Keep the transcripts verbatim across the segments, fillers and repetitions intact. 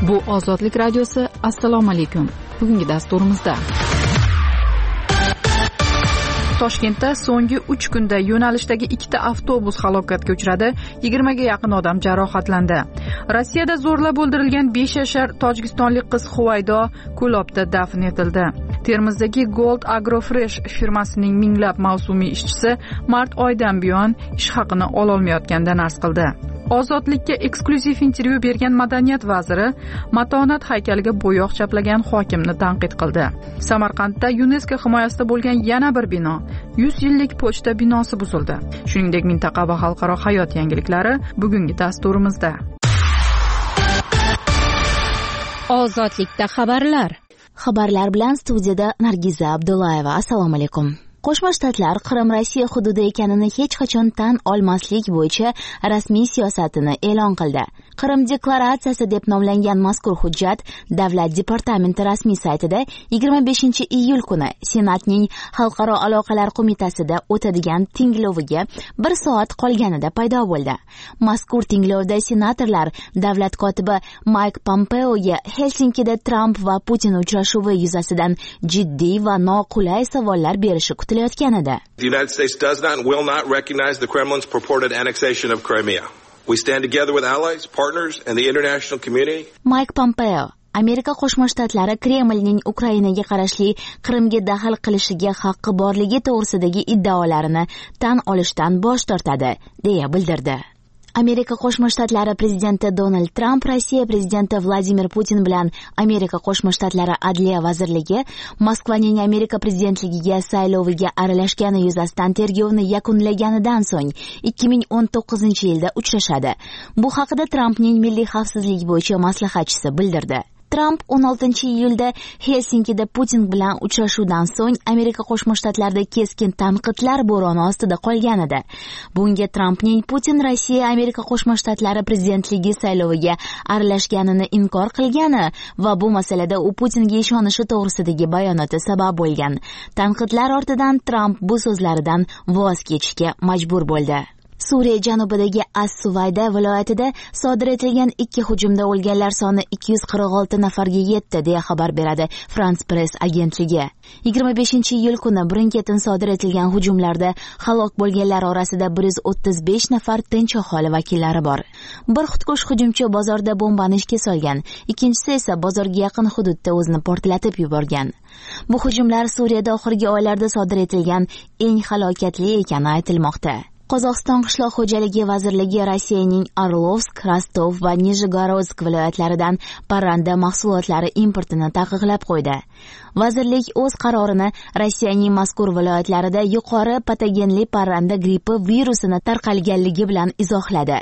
Bu Ozodlik radiosi. Assalomu alaykum. Bugungi dasturimizda Toshkentda so'nggi uch kunda yo'nalishdagi ikkita avtobus halokatga uchradi, yigirmaga yaqin odam jarohatlandi. Rossiyada zo'rlab o'ldirilgan besh yashar tojikistonlik qiz Huvaydo Ko'lobda dafn etildi. Termizdagi Gold Agrofresh firmasining minglab mavsumiy ishchisi mart oyidan buyon ish haqini ololmayotganidan arz qildi. Ozodlikka eksklyuziv intervyu bergan madaniyat vaziri Matonat haykaliga bo'yoq chaplagan hokimni tanqid qildi. Samarqandda UNESCO himoyasida bo'lgan yana bir bino, yuz yillik pochta binosi buzildi. Shuningdek, mintaqa va xalqaro hayot yangiliklari bugungi dasturimizda. Ozodlikda xabarlar. Xabarlar bilan studiyada Nargiza Abdullayeva. Assalomu alaykum. Qo'shma Shtatlar Qrim Rossiya hududi ekanini hech qachon tan olmaslik bo'yicha rasmiy siyosatini e'lon qildi. Qrim deklaratsiyasi deb nomlangan mazkur hujjat Davlat departamenti rasmiy saytida yigirma beshinchi iyul kuni Senatning Xalqaro aloqalar qo'mitasida o'tadigan tingloviga bir soat qolganida paydo bo'ldi. Mazkur tinglovda senatorlar davlat kotibi Mayk Pompeoga Helsinkida Tramp va Putin uchrashuvi yuzasidan jiddiy va noqulay savollar berishi kutilayotgan edi. The United States does not and will not recognize the Kremlin's purported annexation of Crimea. We stand together with allies, partners and the international community. Mayk Pompeo Amerika Qo'shma Shtatlari Kremlning Ukrainaga qarashli Qrimga daxl qilishiga haqqi borligi to'g'risidagi iddaolarini tan olishdan bosh tortadi, deya bildirdi. Amerika Qo'shma Shtatlari prezidenti Donald Tramp Rossiya prezidenti Vladimir Putin bilan Amerika Qo'shma Shtatlari Adliya vazirligi Moskvaning Amerika prezidentligiga sayloviga aralashgani yuzasidan tergovni yakunlaganidan so'ng ikki ming o'n to'qqizinchi yilda uchrashadi. Bu haqida Trampning milliy xavfsizlik bo'yicha maslahatchisi bildirdi. Tramp o'n oltinchi iyulda Helsinkida Putin bilan uchrashuvdan so'ng Amerika Qo'shma Shtatlarida keskin tanqidlar bo'roni ostida qolgan edi. Bunga Trampning Putin Rossiya Amerika Qo'shma Shtatlari prezidentligi sayloviga aralashganini inkor qilgani va bu masalada u Putinga ishonishi to'g'risidagi bayonoti sabab bo'lgan. Tanqidlar ortidan Tramp bu so'zlaridan voz kechishga majbur bo'ldi. Suriya janubidagi As-Suvayda viloyatida sodir etilgan ikki hujumda o'lganlar soni ikki yuz qirq olti nafarga yetdi, deya xabar beradi France Press agentligi. yigirma beshinchi iyul kuni birin-ketin sodir etilgan hujumlarda halok bo'lganlar orasida bir yuz o'ttiz besh nafar tinch aholi vakillari bor. Bir xudkush hujumchi bozorda bombani ishga solgan, ikkinchisi esa bozorga yaqin hududda o'zini portlatib yuborgan. Bu hujumlar Suriyada oxirgi oylarda sodir etilgan eng halokatli ekani aytilmoqda. Qozog'iston qishloq xo'jaligi vazirligi Rossiyaning Orlovsk, Rostov va Nijnegorodsk viloyatlaridan parranda mahsulotlari importini taqiqlab qo'ydi. Vazirlik o'z qarorini Rossiyaning mazkur viloyatlarida yuqori patogenli parranda grippi virusini tarqalganligi bilan izohladi.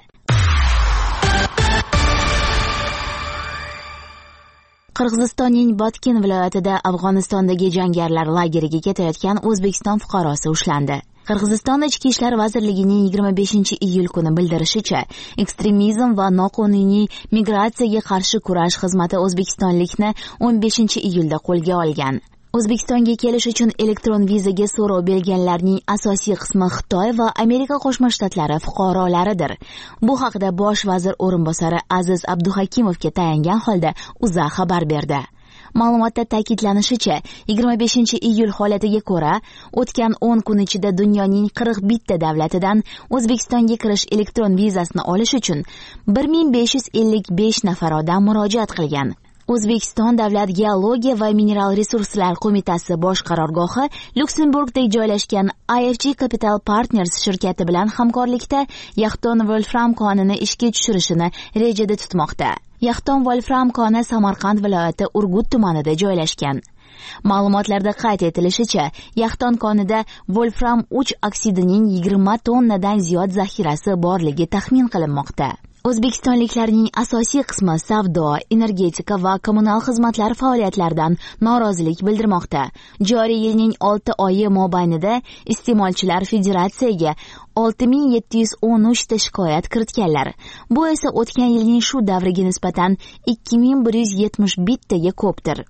Qirg'izistonning Botkin viloyatida Afg'onistondagi jangarilar lageriga ketayotgan O'zbekiston fuqarosi ushlandi. Qirg'iziston Ichki ishlar vazirligining yigirma beshinchi iyul kuni bildirishicha, ekstremizm va noqonuniy migratsiyaga qarshi kurash xizmati o'zbekistonlikni o'n beshinchi iyulda qo'lga olgan. O'zbekistonga kelish uchun elektron vizaga so'rov berganlarning asosiy qismi Xitoy va Amerika Qo'shma Shtatlari fuqarolaridir. Bu haqida bosh vazir o'rinbosari Aziz Abduhakimovga tayangan holda O'zA xabar berdi. Ma'lumotda ta'kidlanishicha, yigirma beshinchi iyul holatiga ko'ra, o'tgan o'n kun ichida dunyoning qirq bitta davlatidan O'zbekistonga kirish elektron vizasini olish uchun bir ming besh yuz ellik besh nafar odam murojaat qilgan. O'zbekiston Davlat geologiya va mineral resurslar qo'mitasi bosh qarorgohi Lyuksemburgda joylashgan I F G Capital Partners shirkati bilan hamkorlikda Yaxton Wolfram konini ishga tushirishini rejada tutmoqda. Yaxton Wolfram koni Samarqand viloyati Urgut tumanida joylashgan. Ma'lumotlarda qayd etilishicha, Yaxton konida Wolfram uch oksidining yigirma tonnadan ziyod zaxirasi borligi taxmin qilinmoqda. O'zbekistonliklarning asosiy qismi savdo, energetika va kommunal xizmatlar faoliyatlaridan norozilik bildirmoqda. Joriy yilning olti oyi mobaynida iste'molchilar federatsiyaga olti ming yetti yuz o'n uch ta shikoyat kiritganlar. Bu esa o'tgan yilning shu davriga nisbatan ikki ming bir yuz yetmish bittaga ko'pdir.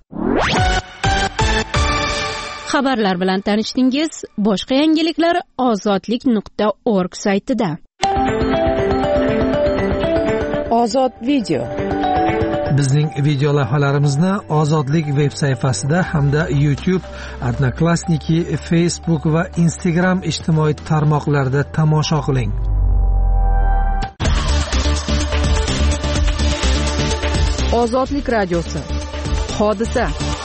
Xabarlar bilan tanishdingiz. Boshqa yangiliklar ozodlik nuqta org saytida. Ozod video. Bizning video lavhalarimizni Ozodlik veb sayfasida hamda YouTube, Odnoklassniki, Facebook va Instagram ijtimoiy tarmoqlarida tomosha qiling. Ozodlik radiosi. Hodisa.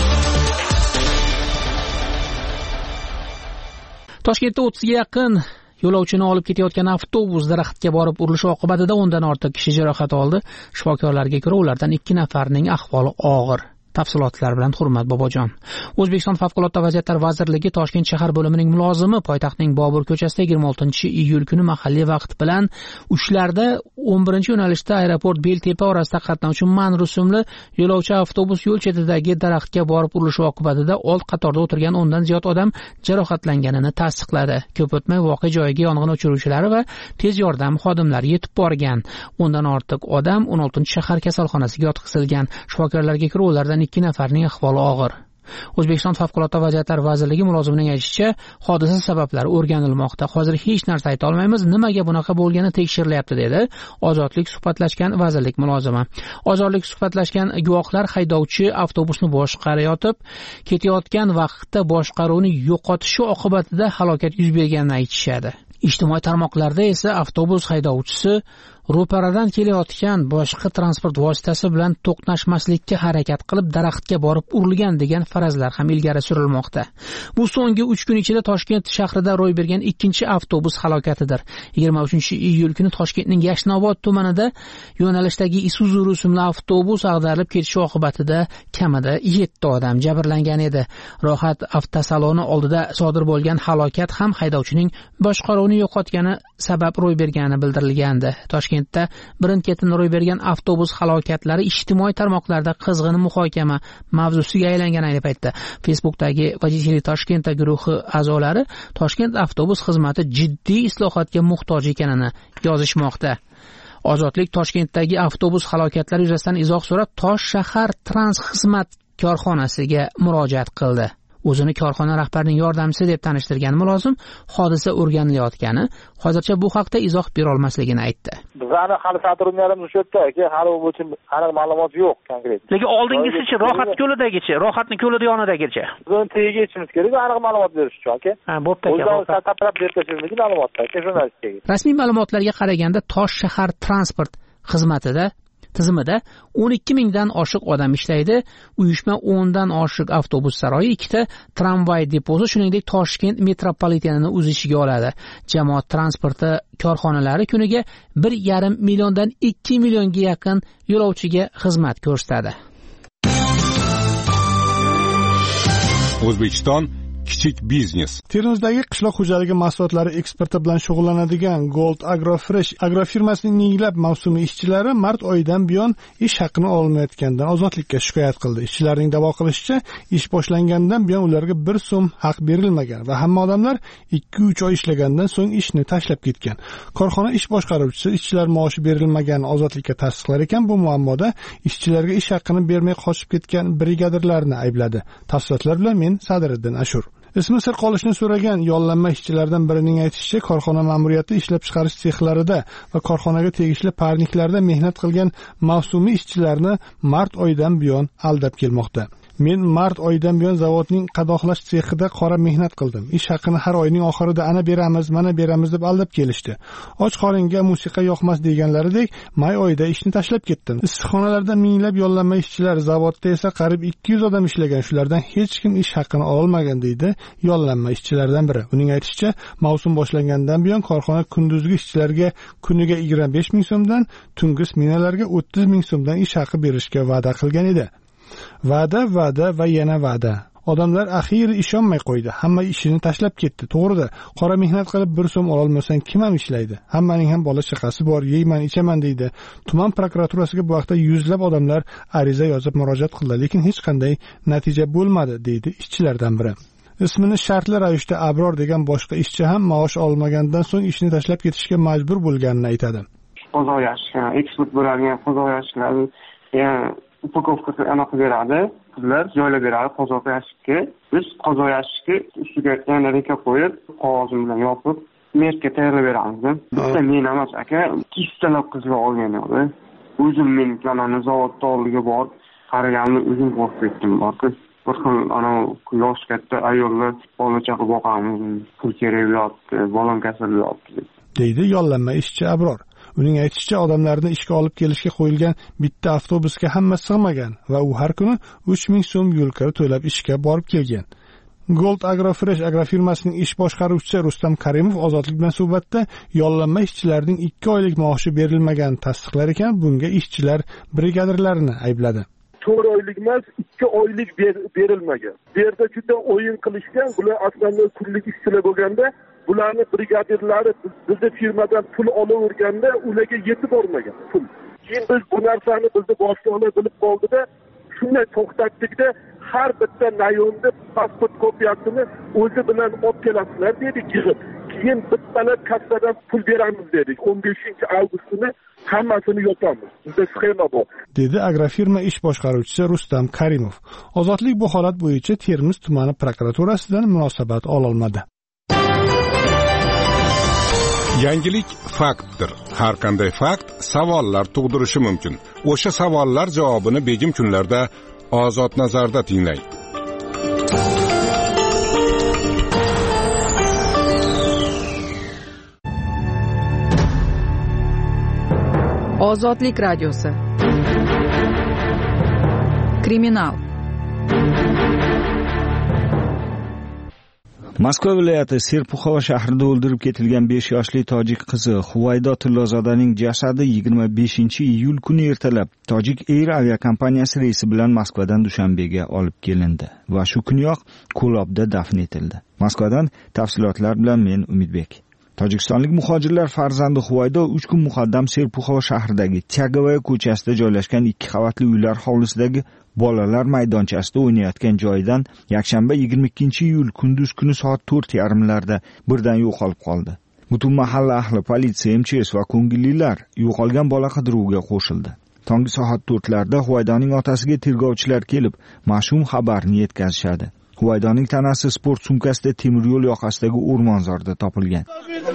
Toshkentda o'ttizga yaqin yo'lovchini olib ketayotgan avtobus daraxtga borib urilishi oqibatida o'ndan ortiq kishi jarohat oldi. Shifokorlarga ko'ra, ulardan ikki nafarining ahvoli og'ir. Tafsilotlar bilan Hurmat Bobojon. O'zbekiston Favqulodda vaziyatlar vazirligi Toshkent shahar bo'limining mulozimi poytaxtning Bobur ko'chasida yigirma oltinchi iyul kuni mahalliy vaqt bilan uchlarda o'n birinchi yo'nalishda aeroport Beltepa orasida qatnovchi man rusumli yo'lovchi avtobus yo'l chetidagi daraxtga borib urilishi oqibatida old qatorda o'tirgan o'ndan ziyod odam jarohatlanganini tasdiqladi. Ko'p o'tmay voqea joyiga yong'in o'chiruvchilari va tez yordam xodimlari yetib borgan. O'ndan ortiq odam o'n oltinchi shahar kasalxonasiga yotqizilgan. Shifokorlarga ko'ra, ulardan ikki nafarning ahvoli og'ir. O'zbekiston Favqulodda vaziyatlar vazirligi mulozimining aytishicha, hodisa sabablari o'rganilmoqda. Hozir hech narsa ayta olmaymiz, nimaga bunaqa bo'lgani tekshirilyapti, dedi Ozodlik suhbatlashgan vazirlik mulozimi. Ozodlik suhbatlashgan guvohlar haydovchi avtobusni boshqarayotib, ketayotgan vaqtda boshqaruvni yo'qotishi oqibatida halokat yuz berganini aytishadi. Ijtimoiy tarmoqlarda esa avtobus haydovchisi ro'paradan kelayotgan boshqa transport vositasi bilan to'qnashmaslikka harakat qilib daraxtga borib urilgan degan farazlar ham ilgari surilmoqda. Bu so'nggi uch kun ichida Toshkent shahrida ro'y bergan ikkinchi avtobus halokatidir. yigirma uchinchi iyul kuni Toshkentning Yashnobod tumanida yo'nalishdagi Isuzu rusumli avtobus ag'darilib ketishi oqibatida kamida yetti odam jabrlangan edi. Rohat avtosaloni oldida sodir bo'lgan halokat ham haydovchining boshqaruvni yo'qotgani sabab ro'y bergani bildirilgandi. Toshkentda birin-ketin ro'y bergan avtobus halokatlari ijtimoiy tarmoqlarda qizg'in muhokama mavzusiga aylangan ayni paytda. Facebookdagi Vodители Toshkentda guruhi a'zolari Toshkent avtobus xizmati jiddiy islohotga muhtoj ekanini yozishmoqda. Ozodlik Toshkentdagi avtobus halokatlari yuzasidan izoh so'rab Tosh shahar trans xizmat korxonasiga murojaat qildi. O'zini korxona rahbarining yordamchisi deb tanishtirgan mulozim hodisa o'rganilayotgani, hozircha bu haqda izoh bera olmasligini aytdi. Bizani hali sotrudniyalarimiz shu yerda, ki hali bu uchun aniq ma'lumot yo'q konkret. Lekin oldingisichi, Rohat ko'lidagichi, Rohatning ko'lida yonidagicha. Biz tagiga yetishimiz kerak, aniq ma'lumot berish uchun, aka. Ha, bo'pti aka. O'zdan tarqab berishimiz ma'lumotda, jurnalistga. Rasmiy ma'lumotlarga qaraganda Tosh shahar transport xizmatida tizimida o'n ikki mingdan oshiq odam ishlaydi. Uyushma o'ndan oshiq avtobus saroyi, ikkita tramvay deposi, shuningdek Toshkent metropolitenini o'z ichiga oladi. Jamoat transporti korxonalari kuniga bir yarim milliondan ikki millionga yaqin yo'lovchiga xizmat ko'rsatadi. O'zbekiston kichik biznes. Termizdagi qishloq xo'jaligi mahsulotlari eksporti bilan shug'ullanadigan Gold Agrofresh agrofirmasining minglab mavsumiy ishchilari mart oyidan buyon ish haqini olmayotganidan ozodlikka shikoyat qildi. Ishchilarning da'vo qilishicha, ish boshlangandan buyon ularga bir so'm haq berilmagan va hamma odamlar ikki uch oy ishlagandan so'ng ishni tashlab ketgan. Korxona ish boshqaruvchisi ishchilar maoshi berilmaganini ozodlikka tasdiqlar ekan, bu muammoda ishchilarga ish haqini bermay qochib ketgan brigadirlarni aybladi. Tafsilotlar bilan men Sadriddin Ashur. Ismi sir qolishni so'ragan yollanma ishchilardan birining aytishicha, korxona ma'muriyati ishlab chiqarish sexlarida va korxonaga tegishli parniklarda mehnat qilgan mavsumiy ishchilarni mart oyidan buyon aldab kelmoqda. Men mart oyidan buyon zavodning qadoqlash sexida qora mehnat qildim. Ish haqini har oyning oxirida ana beramiz, mana beramiz deb aldab kelishdi. Och qoringa musiqa yoqmas deganlaridek, may oyida ishni tashlab ketdim. Issiqxonalarda minglab yollanma ishchilar, zavodda esa qarib ikki yuz odam ishlagan. Shulardan hech kim ish haqini olmagan, deydi yollanma ishchilardan biri. Uning aytishicha, mavsum boshlangandan buyon korxona kunduzgi ishchilarga kuniga yigirma besh ming so'mdan, tungi smenalarga o'ttiz ming so'mdan ish haqi berishga va'da qilgan edi. Va'da, va'da va yana va'da. Odamlar axiyri ishonmay qo'ydi. Hamma ishini tashlab ketdi. To'g'rida, qora mehnat qilib bir so'm ola olmasang kim ham ishlaydi? Hammaning ham bola chaqasi bor, yeyman, ichaman deydi. Tuman prokuraturasiga bu vaqtda yuzlab odamlar ariza yozib murojaat qildi, lekin hech qanday natija bo'lmadi, deydi ishchilardan biri. Ismini shartli ravishda Abror degan boshqa ishchi ham maosh olmagandan so'ng ishni tashlab ketishga majbur bo'lganini aytadi. Qozoyashgan, eksport bo'ladigan qozoyashlar, ya'ni upakovkasi anaqa beradi, qizlar joylab beradi qozoq yashikka. Biz qozoq yashikka ustiga yana reka qo'yib, qog'oz bilan yopib, merkka tayyorlab beramiz. Bitta men emas aka, ikkita qizlar olgan edi. o'zim men ana zavodda oldiga borib qaraganimda o'zim qo'rqib ketdim. Borki bir xil ana yosh katta ayollar bola chaqa boqamiz, pul kerak bo'lyapti, bolam kasal bo'lyapti deydi yollanma ishchi Abror. Uning aytishicha, odamlarni ishga olib kelishga qo'yilgan bitta avtobusga hamma sig'magan va u har kuni uch ming so'm yo'l kira to'lab ishga borib kelgan. Gold Agrofresh agrofirmasining ish boshqaruvchisi Rustam Karimov Ozodlik bilan suhbatda yollanma ishchilarning ikki oylik maoshi berilmaganini tasdiqlar ekan, bunga ishchilar brigadirlarini aybladi. to'rt oylik emas, ikki oylik berilmagan. Bu yerda juda o'yin qilishgan, bular aslida kunlik ishchilar bo'lganda, bularni brigadirlari bizning firmadan pul olaverganda, ularga yetib bormagan pul. Keyin biz bu narsani bizni boshliqlar bilib qoldida, shunday to'xtatdikda, har bitta nayonni pasport kopiyasini o'zi bilan olib kelasizlar dedik yig'ib. Keyin bittalar kassadan pul beramiz dedik. o'n beshinchi avgust kuni hammasini yopamiz. Bizda sxema bor, dedi agrofirma ish boshqaruvchisi Rustam Karimov. Ozodlik bu holat bo'yicha Termiz tumani prokuraturasidan munosabat ola olmadi. Yangilik faktdir. Har qanday fakt savollar tug'dirishi mumkin. O'sha savollar javobini begim kunlarda Ozod nazarda tinglang. Ozodlik radiosi. Kriminal. Moskva viloyati Serpuxova shahrida o'ldirib ketilgan besh yoshli tojik qizi Huvaydo Tillozodaning jasadi yigirma beshinchi iyul kuni ertalab Tojik Air aviakompaniyasi reysi bilan Moskvadan Dushanbega olib kelindi va shu kuniyoq Ko'lobda dafn etildi. Moskvadan tafsilotlar bilan men Umidbek. Tojikistonlik muhojirlar farzandi Huvaydo uch kun muqaddam Serpuxova shahridagi Tyagavaya ko'chasida joylashgan ikki qavatli uylar hovlisidagi bolalar maydonchasida o'ynayotgan joyidan yakshanba yigirma ikkinchi iyul kunduz kuni soat to'rt yarim larda birdan yo'qolib qoldi. Butun mahalla ahli, politsiya, M Ch S va ko'ngillilar yo'qolgan bola qidiruviga qo'shildi. Tongi soat to'rtlarda Huvaydoning otasiga tergovchilar kelib, mash'um xabarni yetkazishadi. Huvaydoning tanasi sport sumkasida temir yo'l yoqasidagi o'rmonzorda topilgan.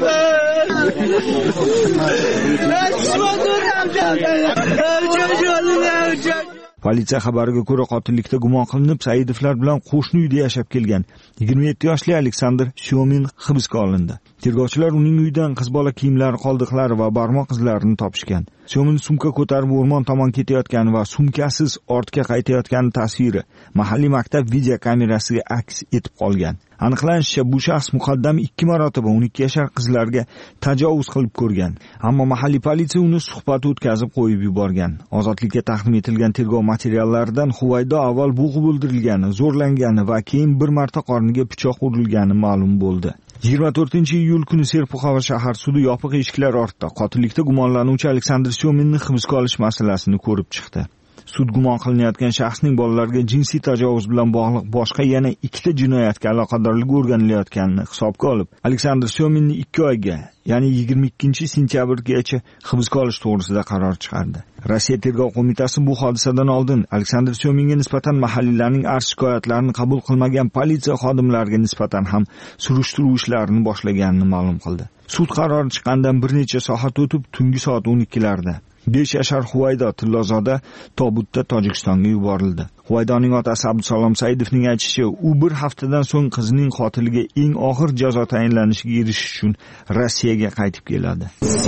Politsiya xabariga ko'ra, qotillikda gumon qilinib Saidovlar bilan qo'shni uyda yashab kelgan yigirma yetti yoshli Aleksandr Shomin hibsga olindi. Tergovchilar uning uyidan qiz bola kiyimlari, qoldiqlari va barmoq izlarini topishgan. Shomin sumka ko'tarib o'rmon tomon ketayotgani va sumkasiz ortga qaytayotgani tasviri mahalliy maktab video kamerasiga aks etib qolgan. Aniqlanishicha, bu shaxs muqaddam ikki marotaba o'n ikki yashar qizlarga tajovuz qilib ko'rgan, ammo mahalliy politsiya uni suhbat o'tkazib qo'yib yuborgan. Ozodlikka taqdim etilgan tergov materiallaridan Huvaydo avval bo'g'ib o'ldirilgani, zo'rlangani va keyin bir marta qorniga pichoq urilgani ma'lum bo'ldi. yigirma to'rtinchi iyul kuni Serpuxova shahar sudi yopiq eshiklar ortida qotillikda gumonlanuvchi Aleksandr Shominni hibsga olish masalasini ko'rib chiqdi. Sud gumon qilinayotgan shaxsning bolalarga jinsiy tajovuz bilan bog'liq boshqa yana ikkita jinoyatga aloqadorligi o'rganilayotganini hisobga olib, Aleksandr Shominni ikki oyga, ya'ni yigirma ikkinchi sentyabrgacha hibsga olish to'g'risida qaror chiqardi. Rossiya tergov qo'mitasi bu hodisadan oldin Aleksandr Shominga nisbatan mahalliylarning arz shikoyatlarini qabul qilmagan politsiya xodimlariga nisbatan ham surishtiruv ishlarini boshlaganini ma'lum qildi. Sud qarori chiqqandan bir necha soat o'tib, tungi soat o'n ikkilarda besh yashar Huvaydo Tillozoda tobutda Tojikistonga yuborildi. Huvaydoning otasi Abdusalom Saidovning aytishicha, u bir haftadan so'ng qizining qotiliga eng og'ir jazo tayinlanishiga erishish uchun Rossiyaga qaytib keladi.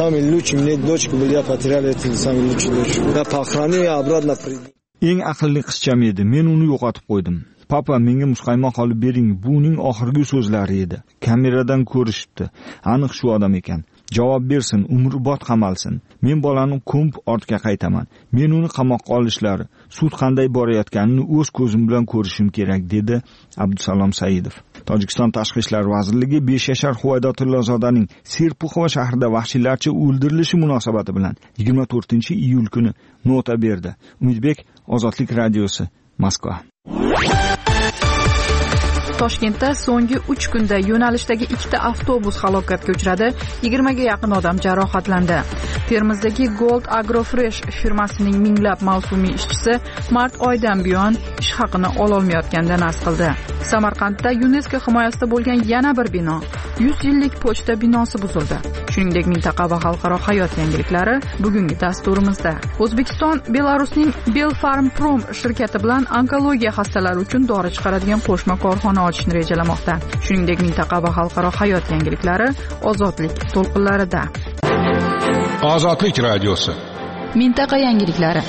Eng aqlli qizcham edi, men uni yo'qotib qo'ydim. Papa, menga muzqaymoq olib bering, bu uning oxirgi so'zlari edi. Kameradan ko'rishibdi. Aniq shu odam ekan. Javob bersin, umrbod qamalsin. Men bolani ko'mib ortga qaytaman. Men uni qamoqqa olishlari, sud qanday borayotganini o'z ko'zim bilan ko'rishim kerak, dedi Abdusalom Saidov. Tojikiston Tashqi ishlar vazirligi besh yashar Huvaydo Tillozodaning Serpuxova shahrida vahshiylarcha o'ldirilishi munosabati bilan yigirma to'rtinchi iyul kuni nota berdi. Umidbek, Ozodlik radiosi, Moskva. Toshkentda so'nggi uch kunda yo'nalishdagi ikkita avtobus halokatga uchradi, yigirmaga yaqin odam jarohatlandi. Termizdagi Gold Agrofresh firmasining minglab mavsumiy ishchisi mart oyidan buyon ish haqini ololmayotganidan nas qildi. Samarqandda UNESCO himoyasida bo'lgan yana bir bino, yuz yillik pochta binosi buzildi. shuningdek mintaqa va xalqaro hayot yangiliklari bugungi dasturimizda. O'zbekiston Belarusning Belfarmprom shirkati bilan onkologiya xastalari uchun dori chiqaradigan qo'shma korxona ochishni rejalamoqda. Shuningdek mintaqa va xalqaro hayot yangiliklari ozodlik to'lqinlarida. Ozodlik radiosi. Mintaqa yangiliklari.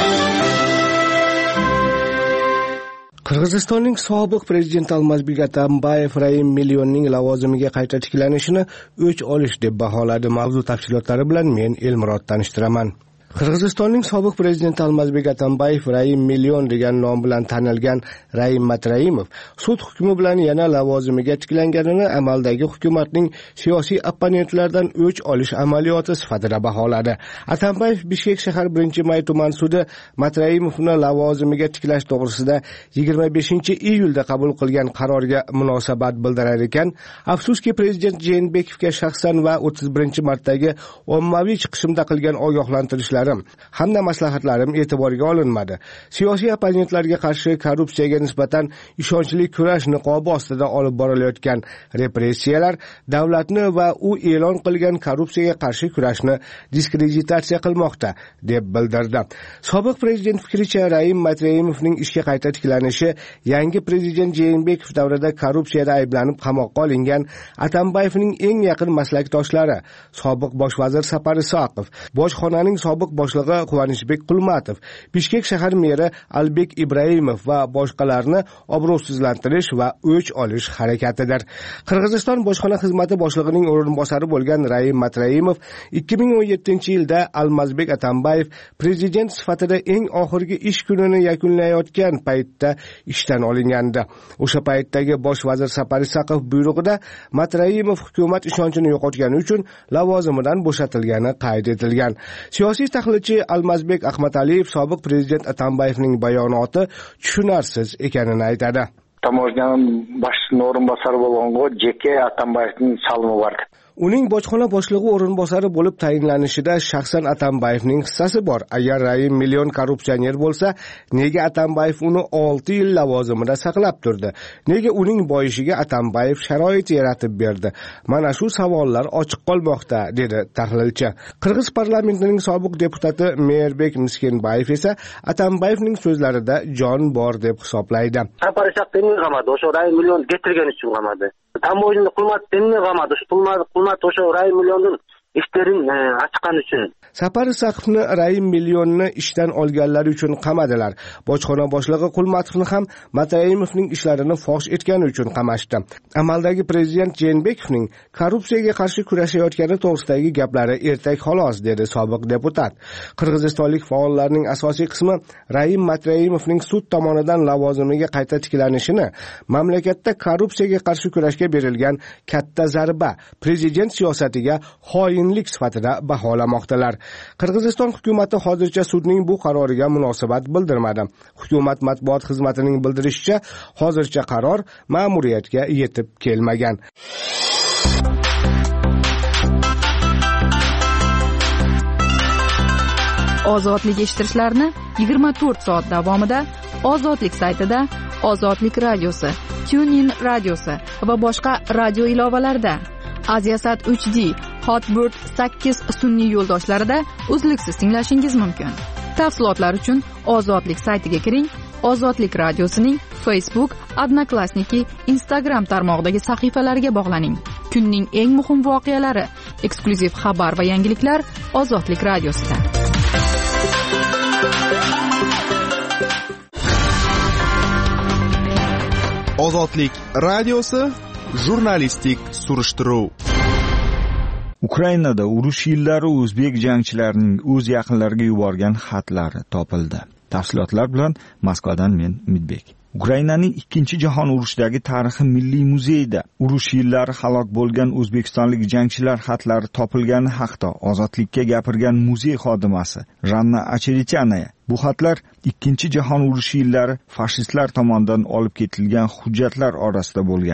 Qirg'izistonning sobiq prezidenti Almazbek Atambayev Raim Millionning lavozimiga qayta tiklanishini o'ch olish deb baholadi. Mavzu tafsilotlari bilan men Elmurod tanishtiraman. Qirg'izistonning sobiq prezidenti Almazbek Atambayev Raim Million degan nom bilan tanilgan Raim Matraimov sud hukmi bilan yana lavozimiga tiklanganini amaldagi hukumatning siyosiy opponentlardan o'ch olish amaliyoti sifatida baholadi. Atambayev Bishkek shahar birinchi may tuman sudi Matraimovni lavozimiga tiklash to'g'risida yigirma beshinchi iyulda qabul qilgan qarorga munosabat bildirar ekan, afsuski prezident Jeenbekovga shaxsan va o'ttiz birinchi martdagi ommaviy chiqishimda qilgan ogohlantirishlar hamda maslahatlarim e'tiborga olinmadi. Siyosiy opponentlarga qarshi korrupsiyaga nisbatan ishonchli kurash niqobi ostida olib borilayotgan repressiyalar davlatni va u e'lon qilgan korrupsiyaga qarshi kurashni diskreditatsiya qilmoqda deb bildirdi. Sobiq prezident fikricha Raim Matraimovning ishga qayta tiklanishi yangi prezident Jeenbekov davrida korrupsiyada ayblanib qamoqqa olingan Atambayevning eng yaqin maslakdoshlari sobiq bosh vazir Sapar Isoqov, bojxonaning sobiq boshlig'i Quvonishbek Qulmatov, Bishkek shahar meri Albek Ibrahimov va boshqalarni obro'sizlantirish va o'ch olish harakatidir. Qirg'iziston bojxona xizmati boshlig'ining o'rinbosari bo'lgan Raim Matraimov ikki ming o'n yettinchi yilda Almazbek Atambayev prezident sifatida eng oxirgi ish kunini yakunlayotgan paytda ishdan olingandi. O'sha paytdagi bosh vazir Sapar Isoqov buyrug'ida Matraimov hukumat ishonchini yo'qotgani uchun lavozimidan bo'shatilgani qayd etilgan. Siyosiy tahlilchi Almazbek Ahmadaliyev sobiq prezident Atambayevning bayonoti tushunarsiz ekanini aytadi. Tamoshgan boshliqning o'rinbosari bo'lgango jeke Atambayevning salimi bor. Uning bojxona boshlig'i o'rinbosari bo'lib tayinlanishida shaxsan Atambayevning hissasi bor. Agar Raim Million korrupsioner bo'lsa, nega Atambayev uni olti yil lavozimida saqlab turdi? Nega uning boyishiga Atambayev sharoit yaratib berdi? Mana shu savollar ochiq qolmoqda, dedi tahlilchi. Qirg'iz parlamentining sobiq deputati Meerbek Miskinbayev esa Atambayevning so'zlarida jon bor deb hisoblaydi. Sapar Isoqov qamadi, o'sha Raim Million getirgan uchun qamadi. Tamoyilni qilmadi, tenni qamadi, o'sha qilmadi, o'sha Raim Millionning ishlerin ochqani uchun. Sapar Isoqovni Raim Millionni ishdan olganlari uchun qamadilar. Bojxona boshlig'i Qulmatovni ham Matraimovning ishlarini fosh etgani uchun qamashdi. Amaldagi prezident Jeenbekovning korrupsiyaga qarshi kurashayotgani to'g'risidagi gaplari ertak xolos, dedi sobiq deputat. Qirg'izistonlik faollarning asosiy qismi Raim Matraimovning sud tomonidan lavozimiga qayta tiklanishini mamlakatda korrupsiyaga qarshi kurashga berilgan katta zarba, prezident siyosatiga xoinlik sifatida baholamoqdalar. Qirg'iziston hukumati hozircha sudning bu qaroriga munosabat bildirmadi. Hukumat matbuot xizmatining bildirishicha, hozircha qaror ma'muriyatga yetib kelmagan. Ozodlik eshittirishlarni yigirma to'rt soat davomida Ozodlik saytida, Ozodlik radiosi, TuneIn radiosi va boshqa radio ilovalarida, Aziasat uch D, Hotbird sakkiz sun'iy yo'ldoshlarida uzluksiz tinglashingiz mumkin. Tafsilotlar uchun Ozodlik saytiga kiring. Ozodlik radiosining Facebook, Odnoklassniki, Instagram tarmog'idagi sahifalariga bog'laning. Kunning eng muhim voqealari, eksklyuziv xabar va yangiliklar Ozodlik radiosida. Ozodlik radiosi jurnalistik surishtiruv. Ukrainada urush yillari o'zbek jangchilarining o'z yaqinlariga yuborgan xatlari topildi. Tafsilotlar bilan Moskvadan men Umidbek. Ukrainaning ikkinchi jahon urushidagi tarixi milliy muzeyida urush yillari halok bo'lgan o'zbekistonlik jangchilar xatlari topilgani haqida Ozodlikka gapirgan muzey xodimasi Janna Acherityana bu xatlar ikkinchi jahon urushi yillari fashistlar tomonidan olib ketilgan hujjatlar orasida bo'lgani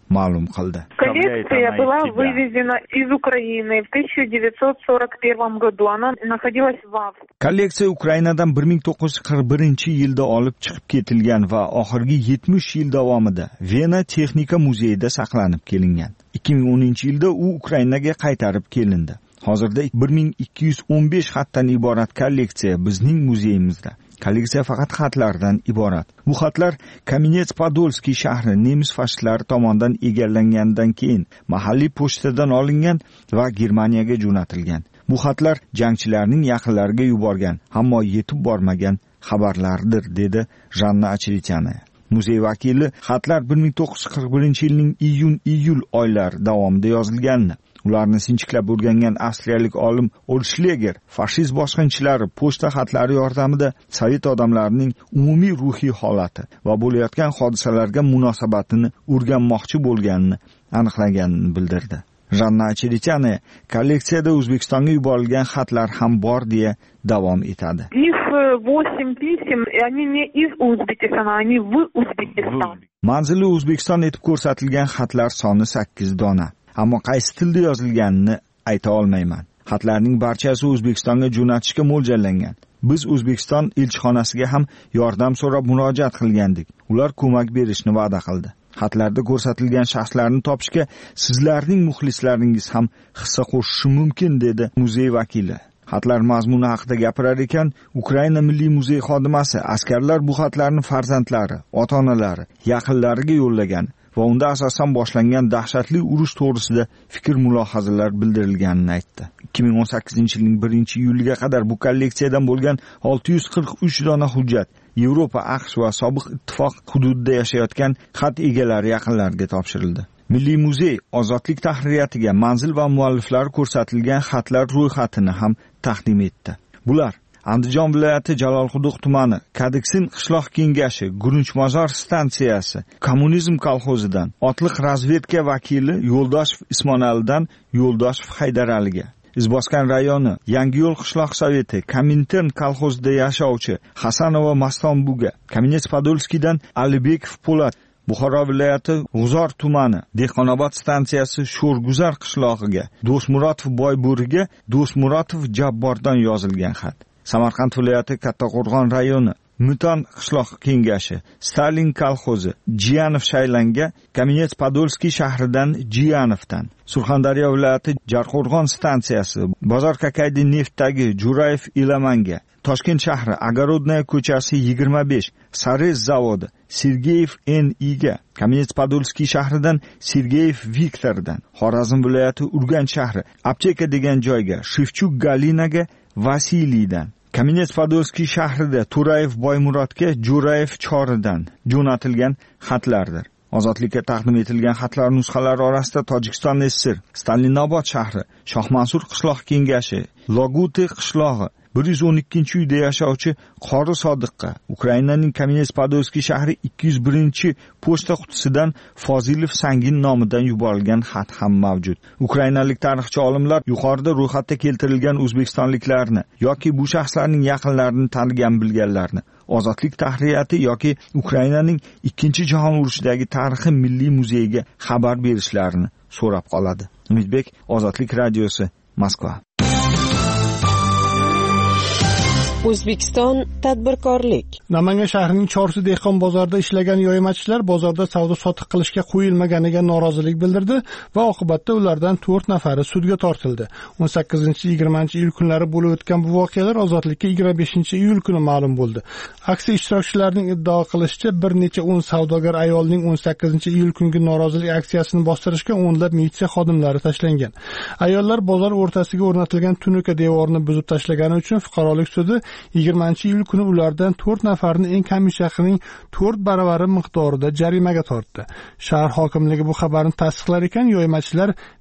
ma'lum qildi. Коллекция была вывезена из Украины в тысяча девятьсот сорок первом году. Она находилась в Австрии. Kolleksiya Ukrainadan bir ming to'qqiz yuz qirq birinchi yilda olib chiqib ketilgan va oxirgi yetmish yil davomida Vena Texnika muzeyida saqlanib kelingan. ikki ming o'ninchi yilda u Ukrainaga qaytarib kelindi. Hozirda bir ming ikki yuz o'n besh xatdan iborat kolleksiya bizning muzeyimizda. Kolleksiya faqat xatlardan iborat. Bu xatlar Kamenets-Podolskiy shahri nemis fashistlari tomonidan egallangandan keyin mahalliy pochtadan olingan va Germaniyaga jo'natilgan. Bu xatlar jangchilarning yaqinlariga yuborgan, ammo yetib bormagan xabarlardir, dedi Janna Acherityana. Muzey vakili xatlar bir ming to'qqiz yuz qirq birinchi yilning iyun-iyul oylari davomida yozilganini, ularni sinchiklab o'rgangan avstriyalik olim Olshleger fashist bosqinchilari pochta xatlari yordamida sovet odamlarining umumiy ruhiy holati va bo'layotgan hodisalarga munosabatini o'rganmoqchi bo'lganini aniqlaganini bildirdi. Janna Acherityana kolleksiyada O'zbekistonga yuborilgan xatlar ham bor deya davom etadi. Их восемь писем, и они не из Узбекистана, они в Узбекистан. Manzili O'zbekiston etib ko'rsatilgan xatlar soni sakkiz dona. Ammo qaysi tilda yozilganini ayta olmayman. Xatlarning barchasi O'zbekistonga jo'natishga mo'ljallangan. Biz O'zbekiston elchixonasiga ham yordam so'rab murojaat qilgandik. Ular ko'mak berishni va'da qildi. Xatlarda ko'rsatilgan shaxslarni topishga sizlarning muxlislaringiz ham hissa qo'shishi mumkin, dedi muzey vakili. Xatlar mazmuni haqida gapirar ekan, Ukraina Milliy muzey xodimasi askarlar bu xatlarni farzandlari, ota-onalari, yaqinlariga yo'llagan va unda asosan boshlangan dahshatli urush to'g'risida fikr-mulohazalar bildirilganini aytdi. ikki ming o'n sakkizinchi yilning birinchi iyuliga qadar bu kolleksiyadan bo'lgan olti yuz qirq uch dona hujjat Yevropa, AQSh va sobiq ittifoq hududida yashayotgan xat egalari yaqinlariga topshirildi. Milliy muzey ozodlik tahririyatiga manzil va mualliflari ko'rsatilgan xatlar ro'yxatini ham taqdim etdi. Bular Andijon viloyati Jalolquduq tumani Kadiksin qishloq kengashi Gurunchmozor stansiyasi Kommunizm kolxozidan otliq razvedka vakili Yo'ldoshev Ismonalidan Yo'ldoshev Haydaraliga, Izboskan rayoni Yangiyo'l qishloq soveti Komintern kolxozida yashovchi Hasanova Mastonbuga, Kamenets-Podolskiydan Alibekov Po'lat, Buxoro viloyati G'uzor tumani Dehqonobod stansiyasi Sho'rguzar qishlog'iga, Do'stmurodov Boybo'riga Do'stmurodov Jabbordan yozilgan xat. Samarqand viloyati Kattaqo'rg'on rayoni Muton qishloq kengashi Stalin kolxozi Jiyanov Shaylanga, Kamenets-Podolskiy shahridan Jiyanovdan, Surxondaryo viloyati Jarqo'rg'on stansiyasi Bozor Kakaydi neftdagi Jo'rayev Ilamanga, Toshkent shahri Agarodnaya ko'chasi yigirma besh Sarez zavodi Sergeyev N iga, Kamenets-Podolskiy shahridan Sergeyev Viktordan, Xorazm viloyati Urganch shahri Apcheka degan joyga Shevchuk Galinaga Vasiliydan, Kamenets-Podolskiy shahrida To'rayev Boymurodga Jo'rayev Choridan jo'natilgan xatlardir. Ozodlikka taqdim etilgan xatlar nusxalari orasida Tojikiston S S R, Stalinobod shahri, Shohmansur qishloq kengashi, Loguti qishlog'i, bir yuz o'n ikkinchi uyda yashovchi Qori Sodiqqa, Ukrainaning Kamenets-Podolskiy shahri ikki yuz birinchi pochta qutisidan Fozilov Sangin nomidan yuborilgan xat ham mavjud. Ukrainalik tarixchi olimlar yuqorida ro'yxatda keltirilgan o'zbekistonliklarni yoki bu shaxslarning yaqinlarini tanigan bilganlarni ozodlik tahririyati yoki Ukrainaning ikkinchi jahon urushidagi tarixi milliy muzeyiga xabar berishlarini so'rab qoladi. Umidbek, Ozodlik radiosi, Moskva. O'zbekiston tadbirkorlik. Namangan shahrining Chorsu dehqon bozorida ishlagan yoymachilar bozorda savdo sotiq qilishga qo'yilmaganiga norozilik bildirdi va oqibatda ulardan to'rt nafari sudga tortildi. o'n sakkizinchi yigirmanchi iyul kunlari bo'lib o'tgan bu voqealar Ozodlikka yigirma beshinchi iyul kuni ma'lum bo'ldi. Aksiya ishtirokchilarining iddao qilishicha, bir necha o'n savdogar ayolning o'n sakkizinchi iyul kungi norozilik aksiyasini bostirishga o'nlab militsiya xodimlari tashlangan. Ayollar bozor o'rtasiga o'rnatilgan tunuka devorni buzib tashlagani uchun fuqarolik sudi yigirmanchi iyul kuni ulardan to'rt nafarni eng kamish haqining to'rt baravari miqdorida jarimaga tortdi. Shahar hokimligi bu xabarni tasdiqlar ekan, yoymachilar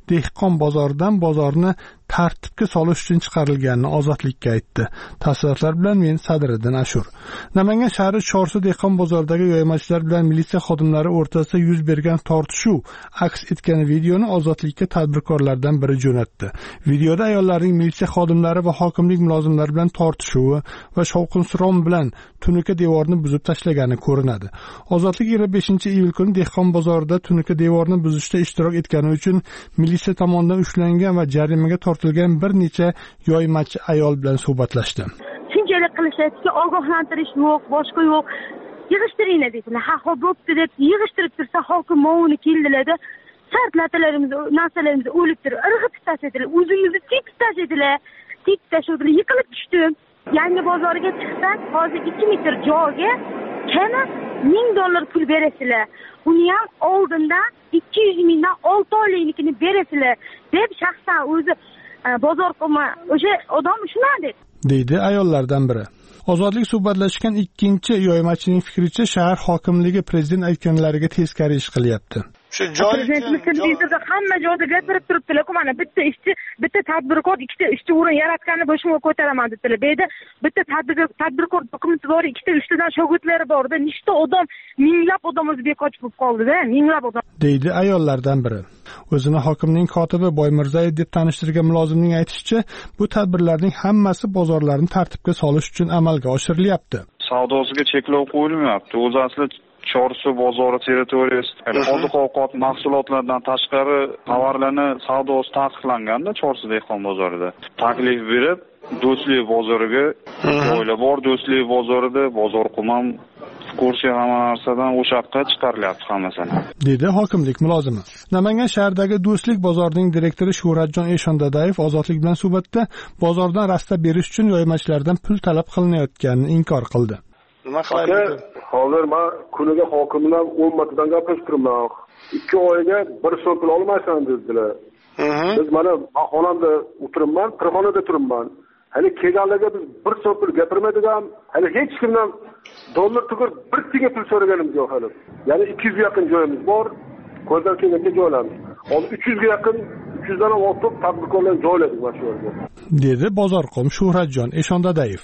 dehqon bozoridan bozorni tartibga solish uchun chiqarilganini ozodlikka aytdi. Tafsilotlar bilan men Sadriddin Ashur. Namangan shahri Chorsu dehqon bozoridagi yoymachilar bilan militsiya xodimlari o'rtasida yuz bergan tortishuv aks etgan videoni ozodlikka tadbirkorlardan biri jo'natdi. Videoda ayollarning militsiya xodimlari va hokimlik mulozimlari bilan tortishuvi va shovqin-suron bilan tunuka devorni buzib tashlagani ko'rinadi. Ozodlik yigirma beshinchi iyul kuni dehqon bozorida tunuka devorni buzishda ishtirok etgani uchun militsiya tomonidan ushlangan va jarimaga tortilgan bir necha yoymachi ayol bilan suhbatlashdi. Shunchalik qilishadiki, ogohlantirish yo'q, boshqa yo'q. Yig'ishtiringlar dedilar. Ha, xo'p bo'pti deb yig'ishtirib tursa, hokim movuni keldilar-da, sarlatlarimizni, narsalarimizni o'lib turib, irg'itib tashladilar. O'zimizni tepib tashladilar. Tepib tashladilar, yiqilib tushdim. Yangi bozorga chiqsak, hozir ikki metr joyga kana ming dollar pul berasizlar. Uni ham oldindan ikki yuz mingdan olti oyliknikini berasizlar deb shaxsan o'zi bozor qilma o'sha odam shunday deydi ayollardan biri. Ozodlik suhbatlashgan ikkinchi yoymachining fikricha, shahar hokimligi prezident aytganlariga teskari ish qilyapti. Shu joy prezidentimiz hamma joyda gapirib turibdilar-ku, mana bitta ishchi, bitta tadbirkor ikkita ishchi o'rin yaratganini boshimga ko'taraman dedilar. Bu yerda bitta tadbirkor tadbirkor dokumenti bor, ikkita uchtadan shogirdlari bor-da, nechta odam, minglab odam o'zi bekoch bo'lib qoldi-da, minglab odam. deydi ayollardan biri. O'zini hokimning kotibi Boymirzayev deb tanishtirgan mulozimning aytishicha, bu tadbirlarning hammasi bozorlarni tartibga solish uchun amalga oshirilyapti. Savdosiga cheklov qo'yilmayapti. O'zi asli Chorsu bozori territoriyasida oziq-ovqat mahsulotlaridan tashqari tovarlarni savdosi taqiqlanganda Chorsu dehqon bozorida taklif berib, Do'stlik bozoriga joylar bor, Do'stlik bozorida bozor qumam kursi hamma narsadan o'sha yoqqa chiqarilyapti hammasini, dedi hokimlik mulozimi. Namangan shahridagi Do'stlik bozorining direktori Shuhratjon Eshondadayev ozodlik bilan suhbatda bozordan rasta berish uchun yoymachilardan pul talab qilinayotganini inkor qildi. Nima qilaylik? Hozir men kuniga hokim bilan o'n martadan gaplashib turibman. ikki oyga bir so'm pul olmaysan dedilar. Biz mana xonamda o'tiribman, qirxonada turibman. Hali kelganlarga biz bir so'm pul gapirmadik-ham, hali hech kimdan dollar tugur bir tiga pul so'raganimiz yo'q hali. Ya'ni ikki yuz ga yaqin joyimiz bor, qo'ldan kelgancha joylarimiz. Hozir uch yuz ga yaqin, uch yuz dan ortiq tadbirkorlar joyladik mana shu yerga, dedi bozorqom Shuhratjon Eshondadayev.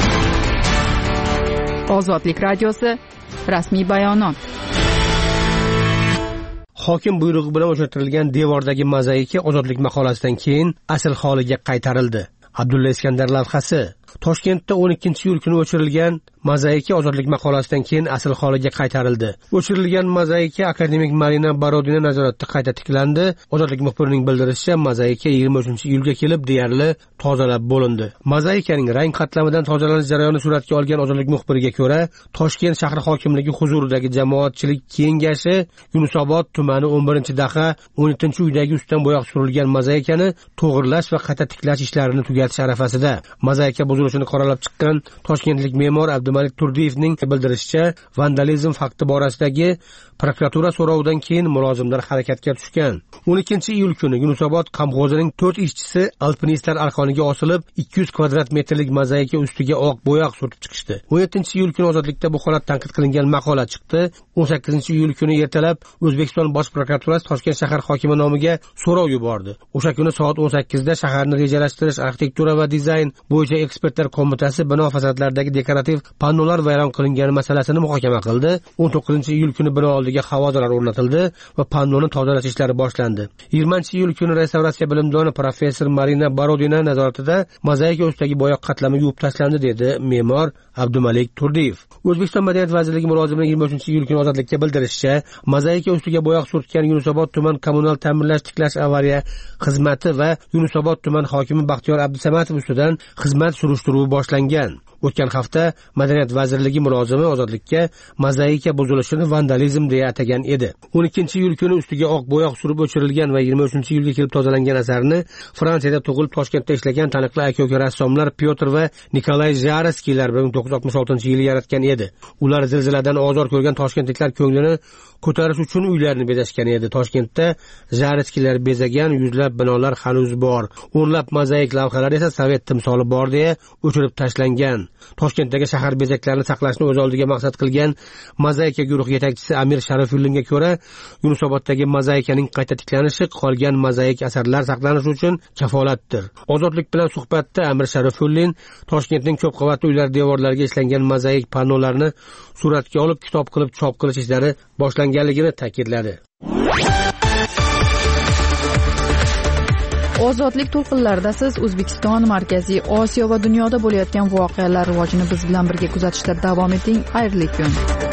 Ozodlik radiosi rasmiy bayonot. Hokim buyrug'i bilan o'chirtirilgan devordagi mozaika ozodlik maqolasidan keyin asl holiga qaytarildi. Abdulla Iskandar lavhasi. Toshkentda o'n ikkinchi iyul kuni o'chirilgan mozaika ozodlik maqolasidan keyin asl holiga qaytarildi. O'chirilgan mozaika akademik Marina Borodina nazoratida qayta tiklandi. Ozodlik muxbirining bildirishicha, mozaika yigirma uchinchi iyulga kelib deyarli tozalab bo'lindi. Mozaikaning rang qatlamidan tozalanish jarayoni suratga olgan ozodlik muxbiriga ko'ra, Toshkent shahar hokimligi huzuridagi jamoatchilik kengashi Yunusobod tumani o'n birinchi daha o'n yettinchi uydagi ustidan bo'yoq surilgan mozaikani to'g'irlash va qayta tiklash ishlarini tugatish arafasida. Mozaika buzilishini qoralab chiqqan toshkentlik me'mor Abdumalik Turdiyevning bildirishicha, vandalizm fakti borasidagi prokuratura so'rovidan keyin mulozimlar harakatga tushgan. o'n ikkinchi iyul kuni Yunusobod qamg'ozining to'rt ishchisi alpinistlar arqoniga osilib, ikki yuz kvadrat metrlik mozaika ustiga oq bo'yoq surtib chiqishdi. o'n yettinchi iyul kuni ozodlikda bu holat tanqid qilingan maqola chiqdi. o'n sakkizinchi iyul kuni ertalab O'zbekiston Bosh prokuraturasi Toshkent shahar hokimi nomiga so'rov yubordi. O'sha kuni soat o'n sakkizda shaharni rejalashtirish, arxitektura va dizayn bo'yicha ekspertlar qo'mitasi bino fasadlaridagi dekorativ pannolar vayron qilingani masalasini muhokama qildi. o'n to'qqizinchi iyul kuni bino oldiga havozalar o'rnatildi va pannoni tozalash ishlari boshlandi. yigirmanchi iyul kuni restavratsiya bilimdoni professor Marina Borodina nazoratida mozaika ustidagi bo'yoq qatlami yuvib tashlandi, dedi me'mor Abdumalik Turdiyev. O'zbekiston Madaniyat vazirligi mulozimining yigirma uchinchi iyul kuni ozodlikka bildirishicha, mozaika ustiga bo'yoq surtgan Yunusobod tuman kommunal ta'minlash tiklash avariya xizmati va Yunusobod tuman hokimi Baxtiyor Abdusamatov ustidan xizmat surishtiruvi boshlangan. O'tgan hafta Madaniyat vazirligi mulozimi ozodlikka mozaika buzilishini vandalizm deya atagan edi. o'n ikkinchi iyul kuni ustiga oq bo'yoq surib o'chirilgan va yigirma uchinchi iyulga kelib tozalangan asarni Fransiyada tug'ilib Toshkentda ishlagan taniqli aka-uka rassomlar Pyotr va Nikolay Zharskiylar bir ming to'qqiz yuz oltmish oltinchi yili yaratgan edi. Ular zilziladan ozor ko'rgan toshkentliklar ko'nglini ko'tarish uchun uylarni bezashgan edi. Toshkentda Zharskiylar bezagan yuzlab binolar hanuz bor. O'nlab mozaik lavhalar esa sovet timsoli bor deya o'chirib tashlangan. Toshkentdagi shahar bezaklarini saqlashni o'z oldiga maqsad qilgan mozaika guruhi yetakchisi Amir Sharifullinga ko'ra, Yunusoboddagi mozaikaning qayta tiklanishi qolgan mozaik asarlar saqlanishi uchun kafolatdir. Ozodlik bilan suhbatda Amir Sharifullin Toshkentning ko'p qavatli uylar devorlariga ishlangan mozaik panolarni suratga olib kitob qilib chop qilish ishlari boshlanganligini ta'kidladi. Ozodlik to'lqinlarida siz O'zbekiston, Markaziy Osiyo va dunyoda bo'layotgan voqealar rivojini biz bilan birga kuzatishda davom eting. Xayrli kun.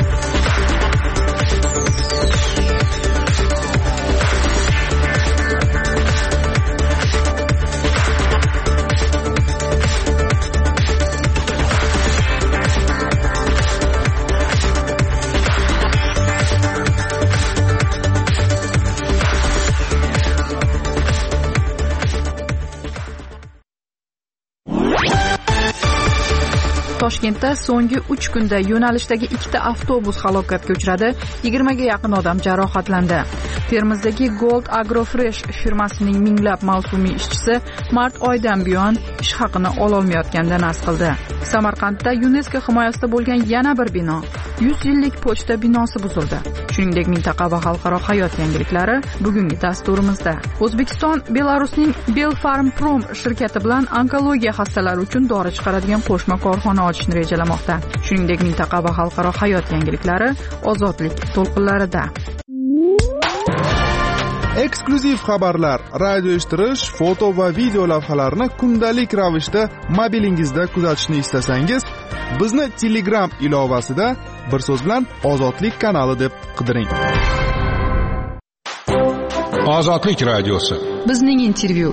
Toshkentda so'nggi uch kunda yo'nalishdagi ikkita avtobus halokatga uchradi, yigirmaga yaqin odam jarohatlandi. Termizdagi Gold Agrofresh firmasining minglab mavsumiy ishchisi mart oyidan buyon ish haqini ololmayotganda nas qildi. Samarqandda UNESCO himoyasida bo'lgan yana bir bino, yuz yillik pochta binosi buzildi. Shuningdek, mintaqa va xalqaro hayot yangiliklari bugungi dasturimizda. O'zbekiston Belarusning Belfarmprom shirkati bilan onkologiya xastalari uchun dori chiqaradigan qo'shma korxona ochishni rejalamoqda. Shuningdek, mintaqa va xalqaro hayot yangiliklari ozodlik to'lqinlarida. Eksklyuziv xabarlar, radio eshittirish, foto va video lavhalarni kundalik ravishda mobilingizda kuzatishni istasangiz, bizni Telegram ilovasida bir so'z bilan Ozodlik kanali deb qidiring. Ozodlik radiosi. Bizning intervyu.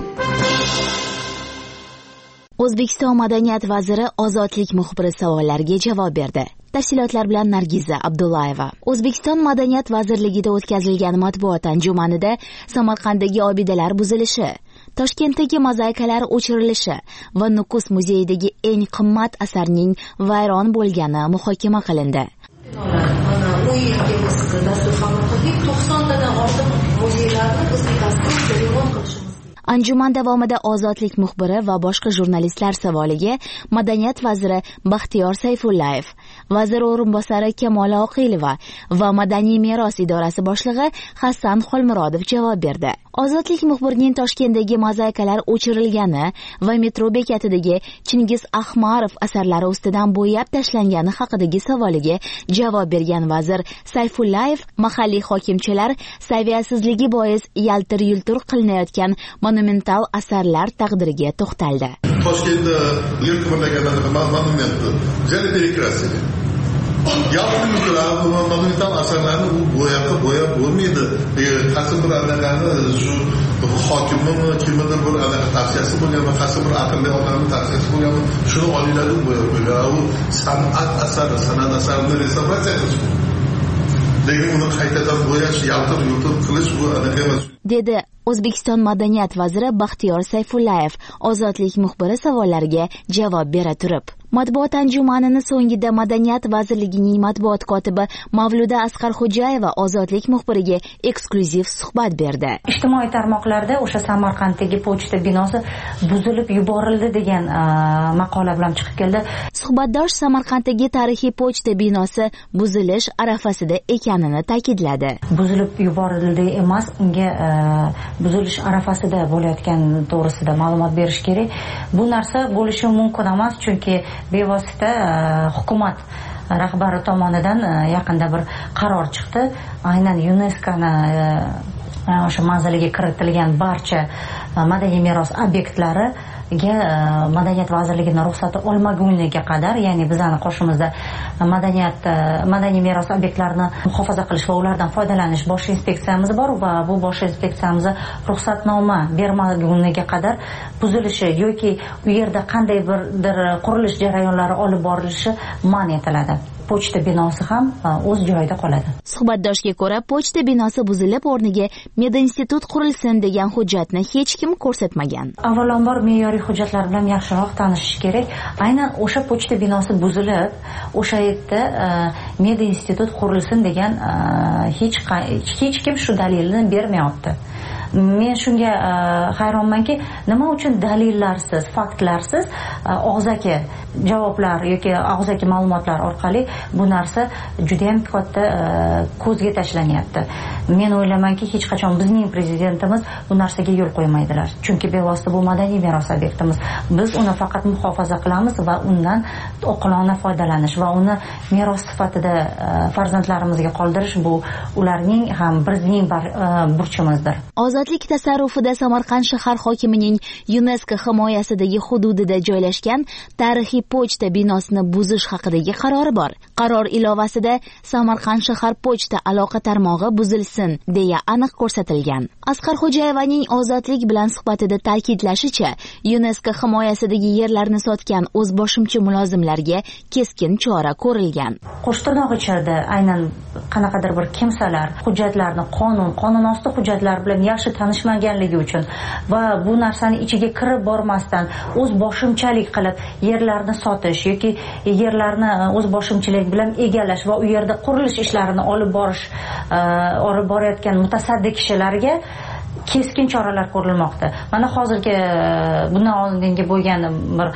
O'zbekiston madaniyat vaziri ozodlik muxbiri savollariga javob berdi. Tafsilotlar bilan Nargiza Abdullayeva. O'zbekiston madaniyat vazirligida o'tkazilgan matbuot anjumanida Samarqanddagi obidalar buzilishi, Toshkentdagi mozaikalar o'chirilishi va Nukus muzeyidagi eng qimmat asarning vayron bo'lgani muhokama qilindi. u yilgi biz dastur qabul qildik. to'qsontadan ortiq muzeylarni biz dastur e'lon qilishimiz. Anjuman davomida ozodlik muxbiri va boshqa jurnalistlar savoliga madaniyat vaziri Baxtiyor Sayfullayev, vazir o'rinbosari Kamola Oqilova va madaniy meros idorasi boshlig'i Hasan Xolmurodov javob berdi. Ozodlik muxbirining Toshkentdagi mozaikalar o'chirilgani va metro bekatidagi Chingiz Ahmarov asarlari ustidan bo'yab tashlangani haqidagi savoliga javob bergan vazir Sayfullayev mahalliy hokimchilar saviyasizligi bois yaltir-yultir qilinayotgan monumental asarlar taqdiriga to'xtaldi. Toshkentda Lerkimdagi monumentni jali перекрасили. Yaltir yultirlar monumental asarlarni u bo'yaqqa bo'yab bo'lmaydi. Qaysi bir anaqani shu hokimning kimdir bir anaqa tavsiyasi bo'lgan, qaysi bir aqlli odamning tavsiyasi bo'lgan, shuni olinglar bo'yab qo'ygan. U san'at asari, san'at asarini restavratsiya qilish. Lekin uni qaytadan bo'yash, yaltir yultir qilish bu anaqa emas. Dedi O'zbekiston madaniyat vaziri Baxtiyor Sayfullayev ozodlik muxbiri savollariga javob bera turib. Matbuot anjumanini so'ngida madaniyat vazirligining matbuot kotibi Mavluda Asqarxo'jayeva ozodlik muxbiriga eksklyuziv suhbat berdi. Ijtimoiy tarmoqlarda o'sha Samarqanddagi pochta binosi buzilib yuborildi degan maqola bilan chiqib keldi. Suhbatdosh Samarqanddagi tarixiy pochta binosi buzilish arafasida ekanini ta'kidladi. Buzilib yuborildi emas, unga buzilish arafasida bo'layotgan to'g'risida ma'lumot berish kerak. Bu narsa bo'lishi mumkin emas, chunki bevosita hukumat rahbari tomonidan yaqinda bir qaror chiqdi. Aynan UNESCO'ni o'sha manziliga kiritilgan barcha madaniy meros obyektlari madaniyat vazirligining ruxsati olmaguniga qadar, ya'ni bizning qo'shimizda madaniyat madaniy meros obyektlarini muhofaza qilish va ulardan foydalanish bosh inspeksiyamiz bor va bu bosh inspeksiyamiz ruxsatnoma bermaguniga qadar buzilishi yoki u yerda qanday birdir qurilish jarayonlari olib borilishi man etiladi. Pochta binosi ham o'z joyida qoladi. Suhbatdoshga ko'ra, pochta binosi buzilib o'rniga medinstitut qurilsin degan hujjatni hech kim ko'rsatmagan. Avvalambor me'yoriy hujjatlar bilan yaxshiroq tanishish kerak. Aynan o'sha pochta binosi buzilib, o'sha yerda medinstitut qurilsin degan hech hech kim shu dalilni bermayapti. men shunga hayronmanki, nima uchun dalillarsiz, faktlarsiz og'zaki javoblar yoki og'zaki ma'lumotlar orqali bu narsa juda ham katta ko'zga tashlanyapti. Men o'ylaymanki, hech qachon bizning prezidentimiz bu narsaga yo'l qo'ymaydilar. Chunki bevosita bu madaniy meros obyektimiz. Biz uni faqat muhofaza qilamiz va undan oqilona foydalanish va uni meros sifatida farzandlarimizga qoldirish bu ularning ham bizning burchimizdir. Ozodlik tasarrufida Samarqand shahar hokimining UNESCO himoyasidagi hududida joylashgan tarixiy pochta binosini buzish haqidagi qarori bor. Qaror ilovasida Samarqand shahar pochta aloqa tarmog'i buzilsin deya aniq ko'rsatilgan. Asqar Xo'jayevaning Ozodlik bilan suhbatida ta'kidlashicha, UNESCO himoyasidagi yerlarni sotgan o'zboshimchi mulozimlarga keskin chora ko'rilgan. Qo'shtirnoq ichida aynan qanaqadir bir kimsalar hujjatlarni qonun, qonun osti hujjatlar bilan yaxshi tanishmaganligi uchun va bu narsani ichiga kirib bormasdan o'z boshimchalik qilib yerlarni sotish yoki yerlarni o'z boshimchilik bilan egallash va u yerda qurilish ishlarini olib borish olib borayotgan mutasaddi kishilarga keskin choralar ko'rilmoqda. Mana hozirgi bundan oldingi bo'lgan bir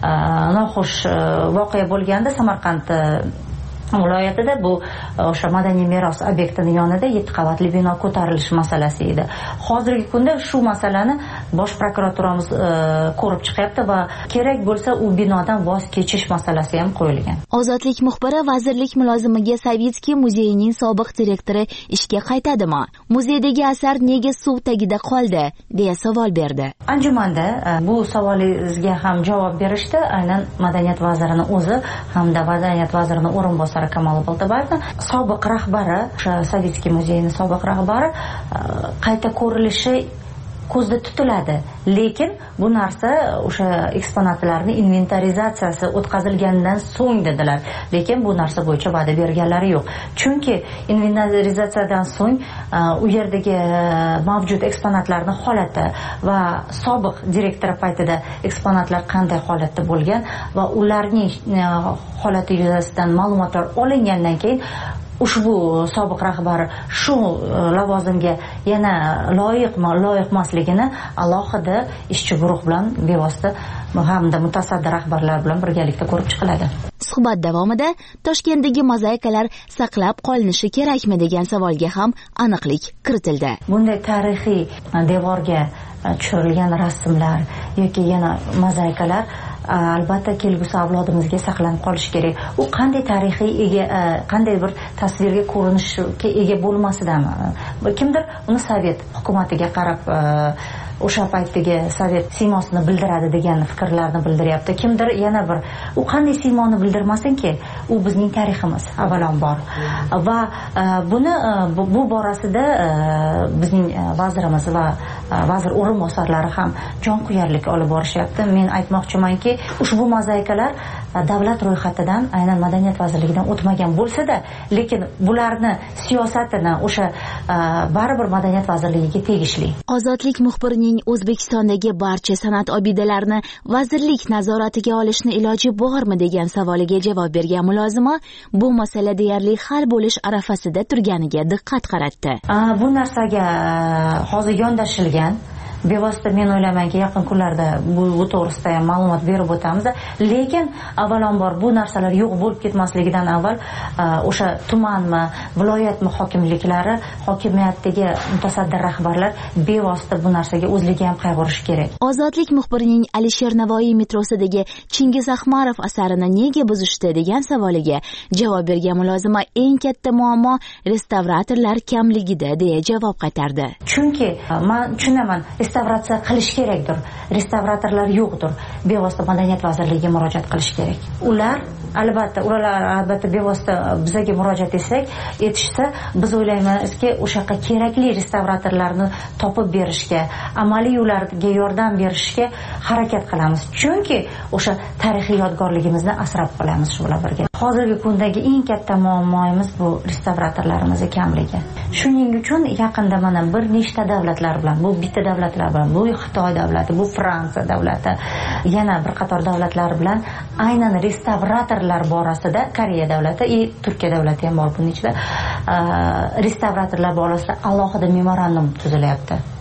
noxush voqea bo'lganda Samarqand viloyatida bu o'sha madaniy meros obyektini yonida yetti qavatli bino ko'tarilish masalasi edi. Hozirgi kunda shu masalani bosh prokuraturamiz ko'rib chiqyapti va kerak bo'lsa u binodan voz kechish masalasi ham qo'yilgan. Ozodlik muxbiri vazirlik mulozimiga Savitskiy muzeyining sobiq direktori ishga qaytadimi? Muzeydagi asar nega suv tagida qoldi deya savol berdi. Anjumanda bu savolingizga ham javob berishdi aynan madaniyat vazirining o'zi hamda madaniyat vazirining o'rinbosari Kamal Boltabayevni sobiq rahbari, o'sha Savitskiy muzeyining sobiq rahbari qayta ko'rilishi ko'zda tutiladi. Lekin bu narsa o'sha eksponatlarning inventarizatsiyasi o'tkazilgandan so'ng dedilar. Lekin bu narsa bo'yicha va'da berganlari yo'q. Chunki inventarizatsiyadan so'ng u yerdagi mavjud eksponatlarning holati va sobiq direktor paytida eksponatlar qanday holatda bo'lgan va ularning holati yuzasidan ma'lumotlar olingandan keyin ushbu sobiq rahbar shu lavozimga yana loyiqmi, loyiq emasligini alohida ishchi guruh bilan bevosita hamda mutasaddi rahbarlar bilan birgalikda ko'rib chiqiladi. Suhbat davomida Toshkentdagi mozaikalar saqlab qolinishi kerakmi degan savolga ham aniqlik kiritildi. Bunday tarixiy devorga tushirilgan rasmlar yoki yana mozaikalar albatta kelgusi avlodimizga saqlanib qolishi kerak. U qanday tarixiy ega, qanday bir tasvirga ko'rinishga ega bo'lmasidami? Kimdir uni Sovet hukumatiga qarab o'sha paytdagi Sovet siymosini bildiradi degan fikrlarni bildiryapti. Kimdir yana bir u qanday siymoni bildirmasinki, u bizning tariximiz avvalambor. Va buni bu borasida bizning vazirimiz va vazir o'rinbosarlari ham jonquyarlik olib borishyapti. Men aytmoqchimanki, ushbu mozaikalar davlat ro'yxatidan aynan madaniyat vazirligidan o'tmagan bo'lsa-da, lekin bularni siyosatini o'sha baribir madaniyat vazirligiga tegishli. Ozodlik muxbirining O'zbekistondagi barcha san'at obidalarini vazirlik nazoratiga olishni iloji bormi degan savoliga javob bergan mulozima bu masala deyarli hal bo'lish arafasida turganiga diqqat qaratdi. Bu narsaga hozir yondashilgan. Bevosita men o'ylaymanki, yaqin kunlarda bu, bu to'g'risida ham ma'lumot berib o'tamiz. Lekin avvalambor bu narsalar yo'q bo'lib ketmasligidan avval o'sha tumanmi, viloyatmi hokimliklari, hokimiyatdagi mutasaddi rahbarlar bevosita bu narsaga o'zligi ham qayg'urishi kerak. Ozodlik muxbirining Alisher Navoiy metrosidagi Chingiz Ahmarov asarini nega buzishdi degan savoliga javob bergan mulozima eng katta muammo restavratorlar kamligida deya javob qaytardi. Chunki men tushunaman, restavratsiya qilish kerakdir. Restavratorlar yo'qdir. Bevosita madaniyat vazirligiga murojaat qilish kerak. Ular albatta, ular albatta bevosita bizga murojaat etsak, etishsa, biz o'ylaymizki, o'shaqa kerakli restavratorlarni topib berishga, amaliy ularga yordam berishga harakat qilamiz. Chunki o'sha tarixiy yodgorligimizni asrab qolamiz shu bilan birga. Hozirgi kundagi eng katta muammoimiz bu restavratorlarimiz kamligi. Shuning uchun yaqinda mana bir nechta davlatlar bilan, bu bitta davlatlar bilan, bu Xitoy davlati, bu Fransiya davlati, yana bir qator davlatlar bilan aynan restavratorlar borasida Koreya davlati va Turkiya davlati ham bor buning ichida restavratorlar borasida alohida memorandum tuzilyapti.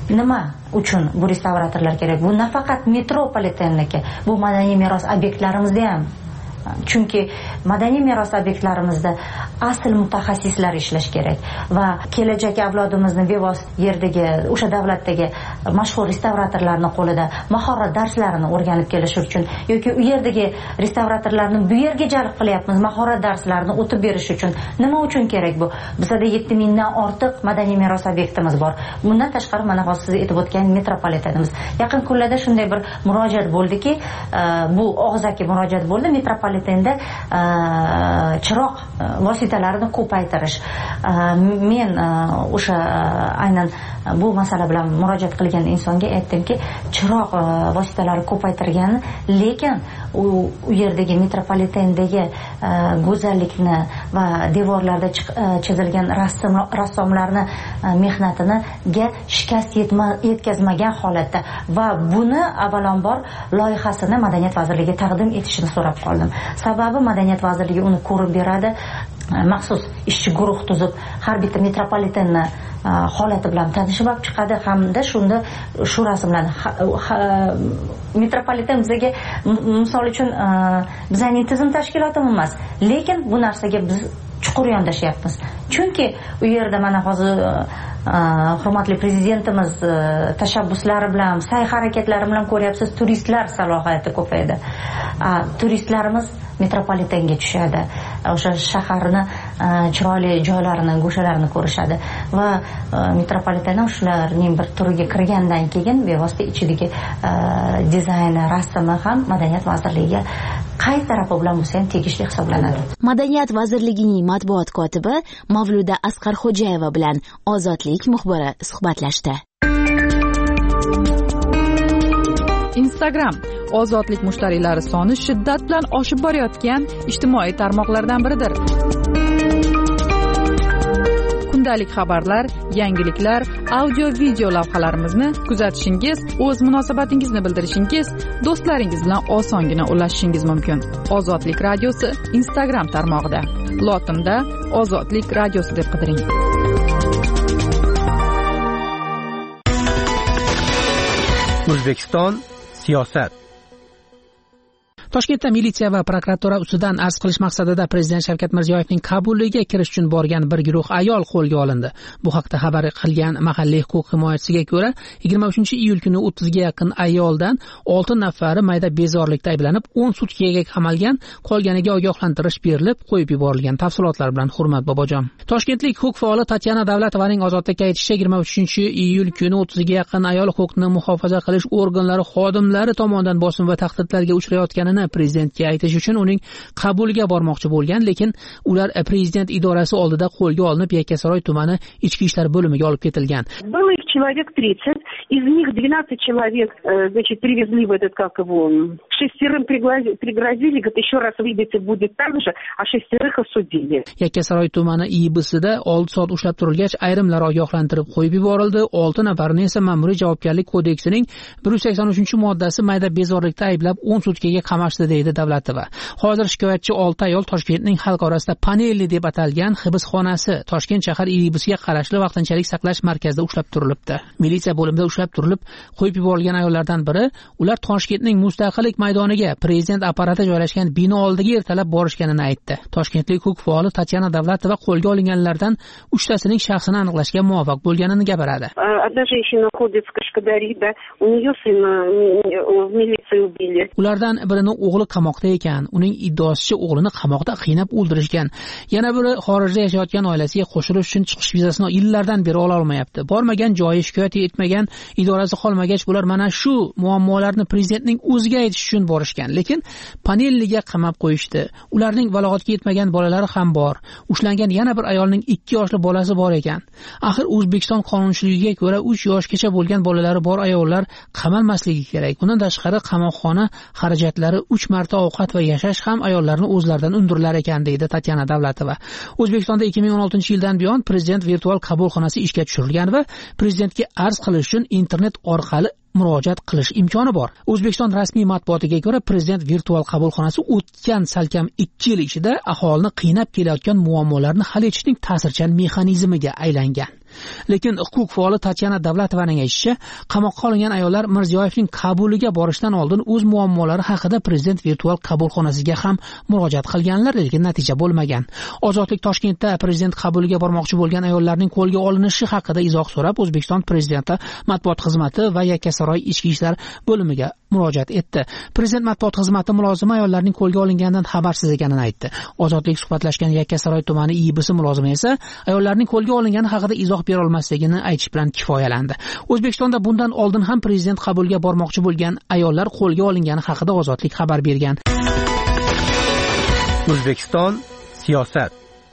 nima uchun bu restavratorlar kerak? Bu nafaqat metropolitenniki, bu madaniy meros obyektlarimizda ham. Chunki madaniy meros obyektlarimizda asl mutaxassislar ishlash kerak va kelajak avlodimizni bevosita yerdagi o'sha davlatdagi mashhur restavratorlarning qo'lida mahorat darslarini o'rganib kelish uchun yoki u yerdagi restavratorlarni bu yerga jalb qilyapmiz mahorat darslarini o'tib berish uchun nima uchun kerak bu? Bizda yetti mingdan ortiq madaniy meros obyektimiz bor. Bundan tashqari mana hozir siz aytib o'tgan metropolitenimiz. Yaqin kunlarda shunday bir murojaat bo'ldiki, bu og'zaki murojaat bo'ldi. Metropoliten Metropolitenda chiroq vositalarini ko'paytirish. Men o'sha aynan bu masala bilan murojaat qilgan insonga aytdimki, chiroq vositalari ko'paytirgani, lekin u yerdagi metropolitendagi go'zallikni va devorlarda chizilgan rassomlarni mehnatiniga shikast yetkazmagan holatda va buni avvalambor loyihasini Madaniyat vazirligiga taqdim etishini so'rab qoldim. Sababi Madaniyat vazirligi uni ko'rib beradi, maxsus ishchi guruh tuzib har bitta metropolitenni holati bilan tanishib olib chiqadi hamda shunda shu rasmlarni metropoliten bizga misol uchun bizning tizim tashkilotimiz emas, lekin bu narsaga biz chuqur yondashyapmiz. Chunki u yerda mana hozir hurmatli prezidentimiz tashabbuslari bilan, sa'y harakatlari bilan ko'ryapsiz, turistlar salohiyati ko'paydi. Turistlarimiz metropolitenga tushadi. O'sha shaharni chiroyli joylarini, go'shalarini ko'rishadi va metropolitendan shularning bir turiga kirgandan keyin bevosita ichidagi dizayni, rasmi ham Madaniyat vazirligiga qay tarafi bilan bo'lsa ham tegishli hisoblanadi. Madaniyat vazirligining matbuot kotibi Mavluda Asqarxo'jayeva bilan Ozodlik muxbiri suhbatlashdi. Instagram ozodlik mushtariylari soni shiddat bilan oshib borayotgan ijtimoiy tarmoqlardan biridir. Kundalik xabarlar, yangiliklar, audio-video lavhalarimizni kuzatishingiz, o'z munosabatingizni bildirishingiz, do'stlaringiz bilan osongina ulashishingiz mumkin. Ozodlik radiosi Instagram tarmog'ida. Lotinda Ozodlik radiosi deb qidiring. O'zbekiston siyosat. Toshkentda militsiya va prokuratura ustidan arz qilish maqsadida Prezident Shavkat Mirziyoyevning qabuliga kirish uchun borgan bir guruh ayol qo'lga olindi. Bu haqda xabar qilgan mahalliy huquq himoyachisiga ko'ra, yigirma uchinchi iyul kuni o'ttizga yaqin ayoldan olti nafari mayda bezorilikda ayblanib, o'n sutkaga qamalgan, qolganiga ogohlantirish berilib, qo'yib yuborilgan. Tafsilotlar bilan Hurmat Bobojon. Toshkentlik huquq faoli Tatyana Davlatovaning ozodlikka aytishicha, yigirma uchinchi iyul kuni o'ttizga yaqin ayol huquqni muhofaza qilish organlari xodimlari tomonidan bosim va tahdidlarga uchrayotganini prezidentga aytish uchun uning qabuliga bormoqchi bo'lgan, lekin ular prezident idorasi oldida qo'lga olinib, Yakkasaroy tumani ichki ishlar bo'limiga olib ketilgan. Было их человек тридцать, из них двенадцать человек, значит, привезли в этот, как его, шестерым пригрозили, говорит, еще раз выйдете, будет так же, а шестерых осудили. Yakkasaroy tumani I B Sida olti soat ushlab turilgach, ayrimlar ogohlantirib qo'yib yuborildi, olti nafarni esa ma'muriy javobgarlik kodeksining bir yuz sakson uchinchi moddasi mayda bezorilikda ayblab o'n sutkaga qamashdi, deydi Davlatova. Hozir shikoyatchi olti ayol Toshkentning xalq orasida Panelli deb atalgan hibsxonasi Toshkent shahar I B Sga qarashli vaqtinchalik saqlash markazida ushlab turilibdi. Militsiya bo'limida ushlab turilib, qo'yib yuborilgan ayollardan biri, ular Toshkentning Mustaqillik maydoniga, prezident apparati joylashgan bino oldiga ertalab borishganini aytdi. Toshkentlik huquq faoli Tatyana Davlatova qo'lga olinganlardan uchtasining shaxsini aniqlashga muvaffaq bo'lganini gapiradi. Одна женщина ходит в Кашкадари, да, у нее сына в милиции убили. Ulardan birini o'g'li qamoqda ekan, uning iddaosicha o'g'lini qamoqda qiynab o'ldirishgan. Yana biri xorijda yashayotgan oilasiga qo'shilish uchun chiqish vizasini yillardan beri ola olmayapti. Bormagan joyi, shikoyat etmagan, idorasi qolmagach, bular mana shu muammolarni prezidentning o'ziga aytish uchun borishgan, lekin Panelliga qamab qo'yishdi. Ularning balog'atga yetmagan bolalari ham bor. Ushlangan yana bir ayolning ikki yoshli bolasi bor ekan. Axir O'zbekiston qonunchiligiga ko'ra uch yoshgacha bo'lgan bolalari bor ayollar qamalmasligi kerak. Bundan tashqari qamoqxona xarajatlari uch marta ovqat va yashash ham ayollarni o'zlaridan undirilar ekan, deydi Tatyana Davlatova. O'zbekistonda ikki ming o'n oltinchi yildan buyon prezident virtual qabulxonasi ishga tushirilgan va prezidentga arz qilish uchun internet orqali murojaat qilish imkoni bor. O'zbekiston rasmiy matbuotiga ko'ra, prezident virtual qabulxonasi o'tgan salkam ikki yil ichida aholini qiynab kelayotgan muammolarni hal etishning ta'sirchan mexanizmiga aylangan. Lekin huquq faoli Tatyana Davlatovaning aytishicha, qamoqqa olingan ayollar Mirziyoyevning qabuliga borishdan oldin o'z muammolari haqida prezident virtual qabulxonasiga ham murojaat qilganlar, lekin natija bo'lmagan. Ozodlik Toshkentda prezident qabuliga bormoqchi bo'lgan ayollarning qo'lga olinishi haqida izoh so'rab O'zbekiston prezidenti matbuot xizmati va Yakkasaroy ichki ishlar bo'limiga murojaat etdi. Prezident matbuot xizmati mulozimi ayollarning qo'lga olinganidan xabarsiz ekanini aytdi. Ozodlik suhbatlashgan Yakkasaroy tumani I B S mulozimi esa ayollarning qo'lga olingani haqida izoh bera olmasligini aytish bilan kifoyalandi. O'zbekistonda bundan oldin ham prezident qabuliga bormoqchi bo'lgan ayollar qo'lga olingani haqida Ozodlik xabar bergan. O'zbekiston siyosat.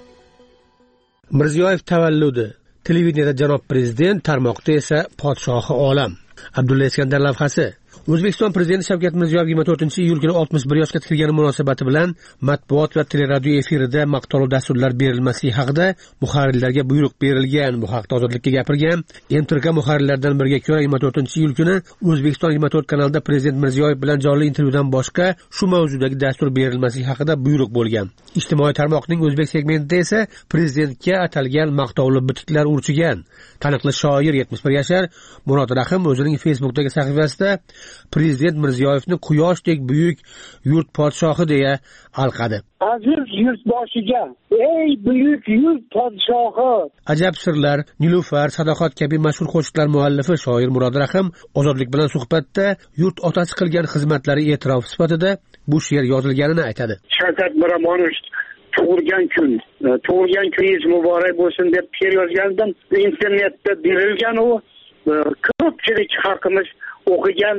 Mirziyoyev tavalludi. Televideniyada janob prezident, tarmoqda esa podshohi olam. Abdulla Iskandar lavhasi. O'zbekiston prezidenti Shavkat Mirziyoyev yigirma to'rtinchi iyul kuni oltmish bir yoshga kirgani munosabati bilan matbuot va teleradio efirida maqtovli dasturlar berilmasligi haqida muharrirlarga buyruq berilgan. Bu haqda Ozodlikka gapirgan M T R K muharrirlaridan biriga ko'ra yigirma to'rtinchi iyul kuni O'zbekiston yigirma to'rt kanalida prezident Mirziyoyev bilan jonli intervyudan boshqa shu mavzudagi dastur berilmasligi haqida buyruq bo'lgan. Ijtimoiy tarmoqning o'zbek segmentida esa prezidentga atalgan maqtovli bitiklar urchigan. Taniqli shoir yetmish bir yashar Murod Rahim o'zining Facebook'dagi sahifasida prezident Mirziyoyevni quyoshdek buyuk yurt podshohi deya alqadi. Aziz yurtboshiga, ey buyuk yurt podshohi. Ajab sirlar, Nilufar, Sadoqat kabi mashhur qo'shiqlar muallifi shoir Murod Rahim Ozodlik bilan suhbatda yurt otasi qilgan xizmatlari e'tirof sifatida bu she'r yozilganini aytadi. Shavkat Miromonovich tug'ilgan kun, tug'ilgan kuningiz muborak bo'lsin deb she'r yozgandim. Internetda berilgan u ko'pchilik xalqimiz o'qigan,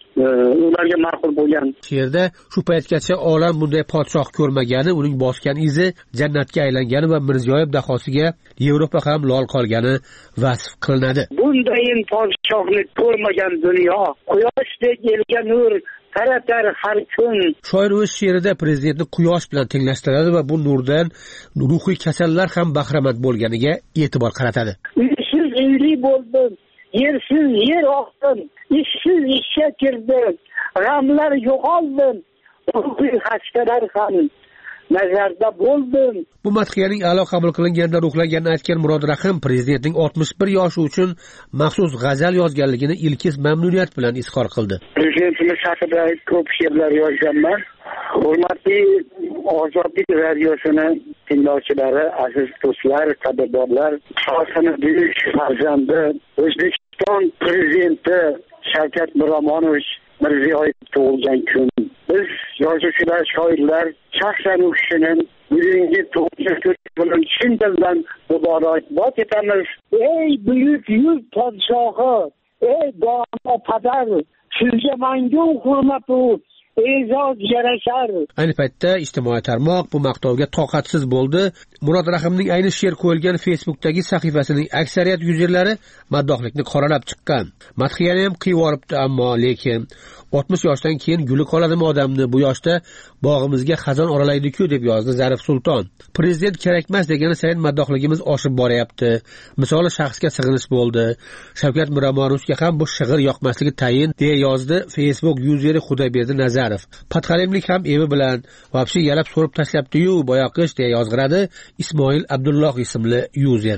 ularga ma'qul bo'lgan. She'rda shu paytgacha olam bunday podshoh ko'rmagani, uning bosgan izi jannatga aylangani va Mirziyoyev dahosiga Yevropa ham lol qolgani vasf qilinadi. Bundayin podshohni ko'rmagan dunyo, quyoshdek elga nur taratar har kun. Shoir o'z she'rida prezidentni quyosh bilan tenglashtiradi va bu nurdan ruhiy kasallar ham bahramand bo'lganiga e'tibor qaratadi. Uysiz uyli bo'ldim, yersiz yer oqdim, ishsiz ishga kirdim, g'amlar yo'qoldim, ruhiy xastalar ham nazarda bo'ldim. Bu madhiyaning a'lo qabul qilinganida ruhlanganini aytgan Murod Rahim prezidentning oltmish bir yoshi uchun maxsus g'azal yozganligini ilkiz mamnuniyat bilan izhor qildi. Prezidentimiz haqida ko'p she'rlar yozganman. Hurmatli Ozodlik radiosini tinglovchilari, aziz do'stlar, qadrdonlar, xalqini buyuk farzandi O'zbekiston prezidenti Shavkat Miromonovich Mirziyoyev tug'ilgan kun. Biz yozuvchilar, shoirlar shaxsan u kishining bugungi tug'ilgan kuni bilan chin dildan muborakbod etamiz. Ey buyuk yurt podshohi, ey dono padar, sizga mangu hurmat u e'zoz yarashar. Ayni paytda ijtimoiy tarmoq bu maqtovga toqatsiz bo'ldi. Murod Rahimning ayni she'r qo'yilgan Facebook'dagi sahifasining aksariyat yuzerlari maddohlikni qoralab chiqqan. Madhiyani ham qiyib olibdi, ammo lekin oltmish yoshdan keyin guli qoladimi odamni, bu yoshda bog'imizga xazon oralaydi-ku deb yozdi Zarif Sulton. Prezident kerakmas degani sayin maddohligimiz oshib boryapti. Misoli shaxsga sig'inish bo'ldi. Shavkat Miromonovga ham bu shig'ir yoqmasligi tayin deya yozdi Facebook yuzeri Xudoyberdi Nazarov. Patxalimlik ham evi bilan vobshe yalab so'rib tashlabdi-yu, boyoqish deya yozg'iradi Ismoil Abdulloh ismli yuzer.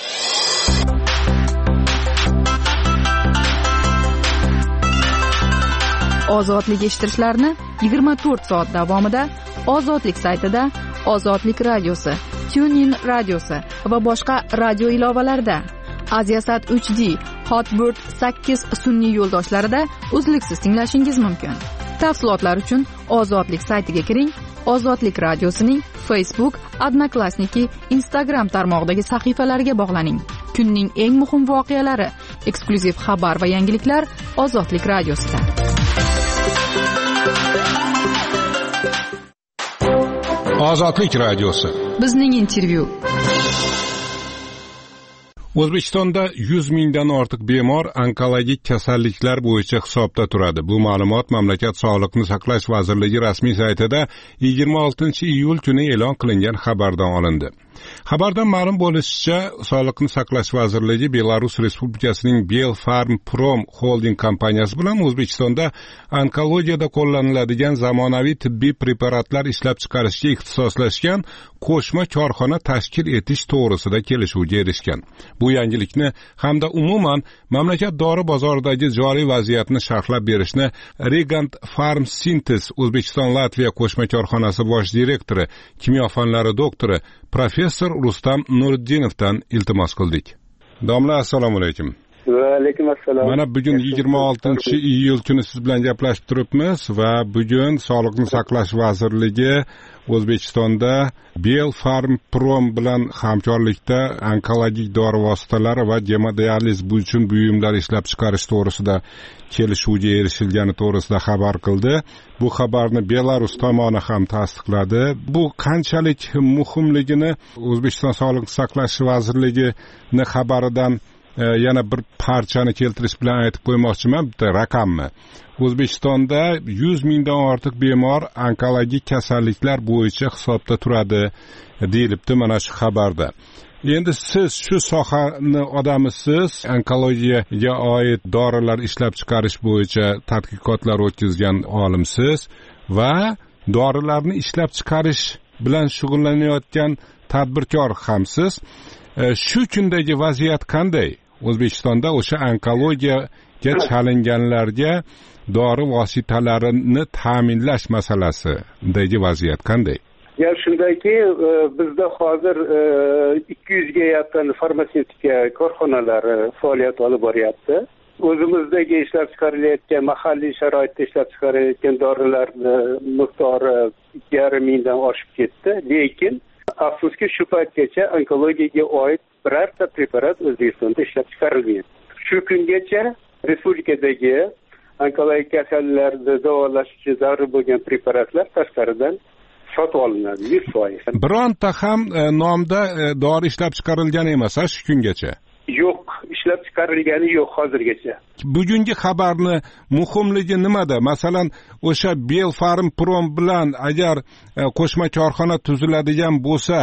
Ozodlik eshittirishlarni yigirma to'rt soat davomida Ozodlik saytida, Ozodlik radiosi, TuneIn radiosi va boshqa radio ilovalarida, Aziasat uch D, Hotbird sakkiz sun'iy yo'ldoshlarida uzluksiz tinglashingiz mumkin. Tafsilotlar uchun Ozodlik saytiga kiring. Ozodlik radiosining Facebook, Odnoklassniki, Instagram tarmog'idagi sahifalariga bog'laning. Kunning eng muhim voqealari, eksklyuziv xabar va yangiliklar Ozodlik radiosida. Ozodlik radiosi. Bizning intervyu. O'zbekistonda yuz mingdan ortiq bemor onkologik kasalliklar bo'yicha hisobda turadi. Bu ma'lumot mamlakat Sog'liqni saqlash vazirligi rasmiy saytida yigirma oltinchi iyul kuni e'lon qilingan xabardan olindi. Xabardan ma'lum bo'lishicha, Sog'liqni saqlash vazirligi Belarus Respublikasining Belfarmprom Holding kompaniyasi bilan O'zbekistonda onkologiyada qo'llaniladigan zamonaviy tibbiy preparatlar ishlab chiqarishga ixtisoslashgan qo'shma korxona tashkil etish to'g'risida kelishuvga erishgan. Bu yangilikni hamda umuman mamlakat dori bozoridagi joriy vaziyatni sharhlab berishni Regant Pharmsynthesis O'zbekiston Latviya qo'shma korxonasi bosh direktori, kimyo fanlari doktori professor Rustam Nuriddinovdan iltimos qildik. Domla, assalomu alaykum. Va alaykum assalom. Mana bugun yigirma oltinchi iyul kuni siz bilan gaplashib turibmiz va bugun Sog'liqni saqlash vazirligi O'zbekistonda Belfarmprom bilan hamkorlikda onkologik dori vositalari va gemodializ uchun buyumlar ishlab chiqarish to'g'risida kelishuvga erishilgani to'g'risida xabar qildi. Bu xabarni Belarus tomoni ham tasdiqladi. Bu qanchalik muhimligini O'zbekiston Sog'liqni saqlash vazirligini xabaridan yana bir parchani keltirish bilan aytib qo'ymoqchiman, bitta raqamni. O'zbekistonda yuz mingdan ortiq bemor onkologik kasalliklar bo'yicha hisobda turadi deyilibdi mana shu xabarda. Endi siz shu sohani odamisiz, onkologiyaga oid dorilar ishlab chiqarish bo'yicha tadqiqotlar o'tkazgan olimsiz va dorilarni ishlab chiqarish bilan shug'ullanayotgan tadbirkor hamsiz. Shu kundagi vaziyat qanday? O'zbekistonda o'sha onkologiyaga chalinganlarga dori vositalarini ta'minlash masalasidagi vaziyat qanday? Ya shundaki, bizda hozir ikki yuzga yaqin farmatsevtika korxonalari faoliyat olib boryapti. O'zimizdagi ishlab chiqarilayotgan mahalliy sharoitda ishlab chiqarilayotgan dorilarni miqdori ikki yarim mingdan oshib ketdi, lekin afsuski shu paytgacha onkologiyaga oid birorta preparat O'zbekistonda ishlab chiqarilmayapti. Shu kungacha respublikadagi onkologik kasalliklarni davolash uchun zarur bo'lgan preparatlar tashqaridan sotib olinadi yuz foiz. Bironta ham nomda dori ishlab chiqarilgan emas shu kungacha. Yo'q, ishlab chiqarilgani yo'q hozirgacha. Bugungi xabarni muhimligi nimada? Masalan, o'sha Belfarmprom bilan agar qo'shma korxona tuziladigan bo'lsa,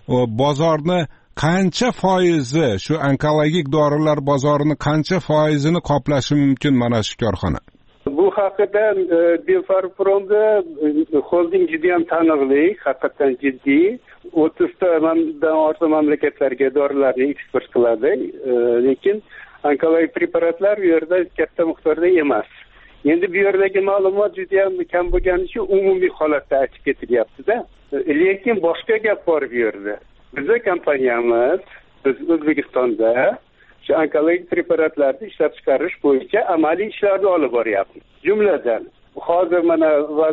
bozorni qancha foizi, shu onkologik dorilar bozorini qancha foizini qoplashi mumkin mana shu korxona? Bu haqida Belfarmpromda holding juda ham taniqli, haqiqatan jiddiy. o'ttiztadan ortiq mamlakatlarga dorilarni eksport qiladi, lekin onkologik preparatlar bu yerda katta miqdorda emas. Endi bu yerdagi ma'lumot juda ham kam bo'lgani uchun umumiy holatda aytib ketilyapti-da. Lekin boshqa gap bor bu yerda. Bizning kompaniyamiz biz O'zbekistonda shu onkologik preparatlarni ishlab chiqarish bo'yicha amaliy ishlarni olib boryapmiz. Jumladan hozir mana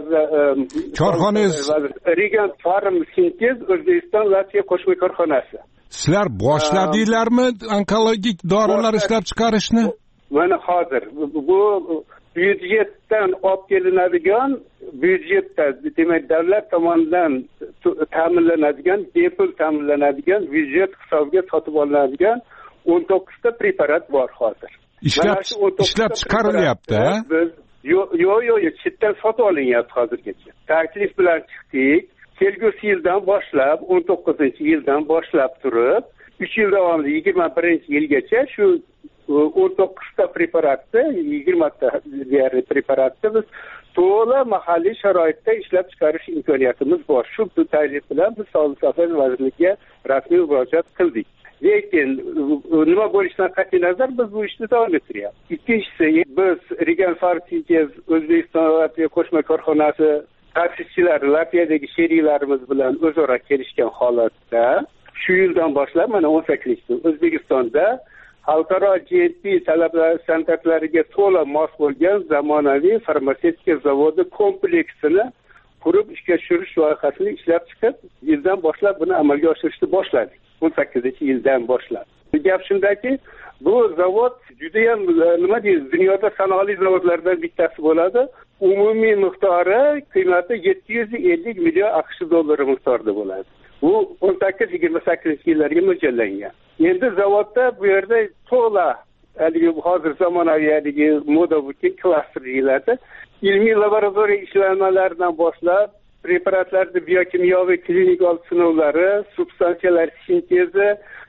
korxonangiz Regant Pharmsynthesis O'zbekiston Latviya qo'shma korxonasi. Sizlar boshladinglarmi onkologik dorilar ishlab chiqarishni? Mana hozir bu byudjetdan olib kelinadigan, byudjetda demak davlat tomonidan ta'minlanadigan, bepul ta'minlanadigan, byudjet hisobiga sotib olinadigan o'n to'qqizta preparat bor hozir. Ishlab ishlab chiqarilyapti. Biz Yo'q, yo'q, yo'q, chetdan sotib olinyapti hozirgacha. Taklif bilan chiqdik. Kelgusi yildan boshlab, o'n to'qqizinchi yildan boshlab turib, uch yil davomida yigirma birinchi yilgacha shu o'n to'qqizta preparatni, yigirmata deyarli preparatni biz to'la mahalliy sharoitda ishlab chiqarish imkoniyatimiz bor. Shu taklif bilan biz Sog'liqni saqlash vazirligiga rasmiy murojaat qildik. Lekin nima bo'lishidan qat'iy nazar biz bu ishni davom ettiryapmiz. Ikkinchisi, biz Regant Pharmsynthesis O'zbekiston Latviya qo'shma korxonasi ta'sischilari Latviyadagi sheriklarimiz bilan o'zaro kelishgan holatda shu yildan boshlab mana o'n sakkizinchi O'zbekistonda xalqaro G M P talablar standartlariga to'la mos bo'lgan zamonaviy farmatsevtika zavodi kompleksini qurib ishga tushirish loyihasini ishlab chiqib, yildan boshlab buni amalga oshirishni boshladik. o'n sakkizinchi yildan boshlab. Gap shundaki, bu zavod juda ham nima deymiz, dunyoda sanoqli zavodlardan bittasi bo'ladi. Umumiy miqdori qiymati yetti yuz ellik million AQSh dollari miqdorida bo'ladi. Bu o'n sakkiz yigirma sakkizinchi yillarga mo'ljallangan. Endi zavodda bu yerda to'la haligi hozir zamonaviy haligi moda bo'lgan klasterlarda ilmiy laboratoriya ishlanmalaridan boshlab preparatlarni biokimyoviy klinik sinovlari, substansiyalar sintezi,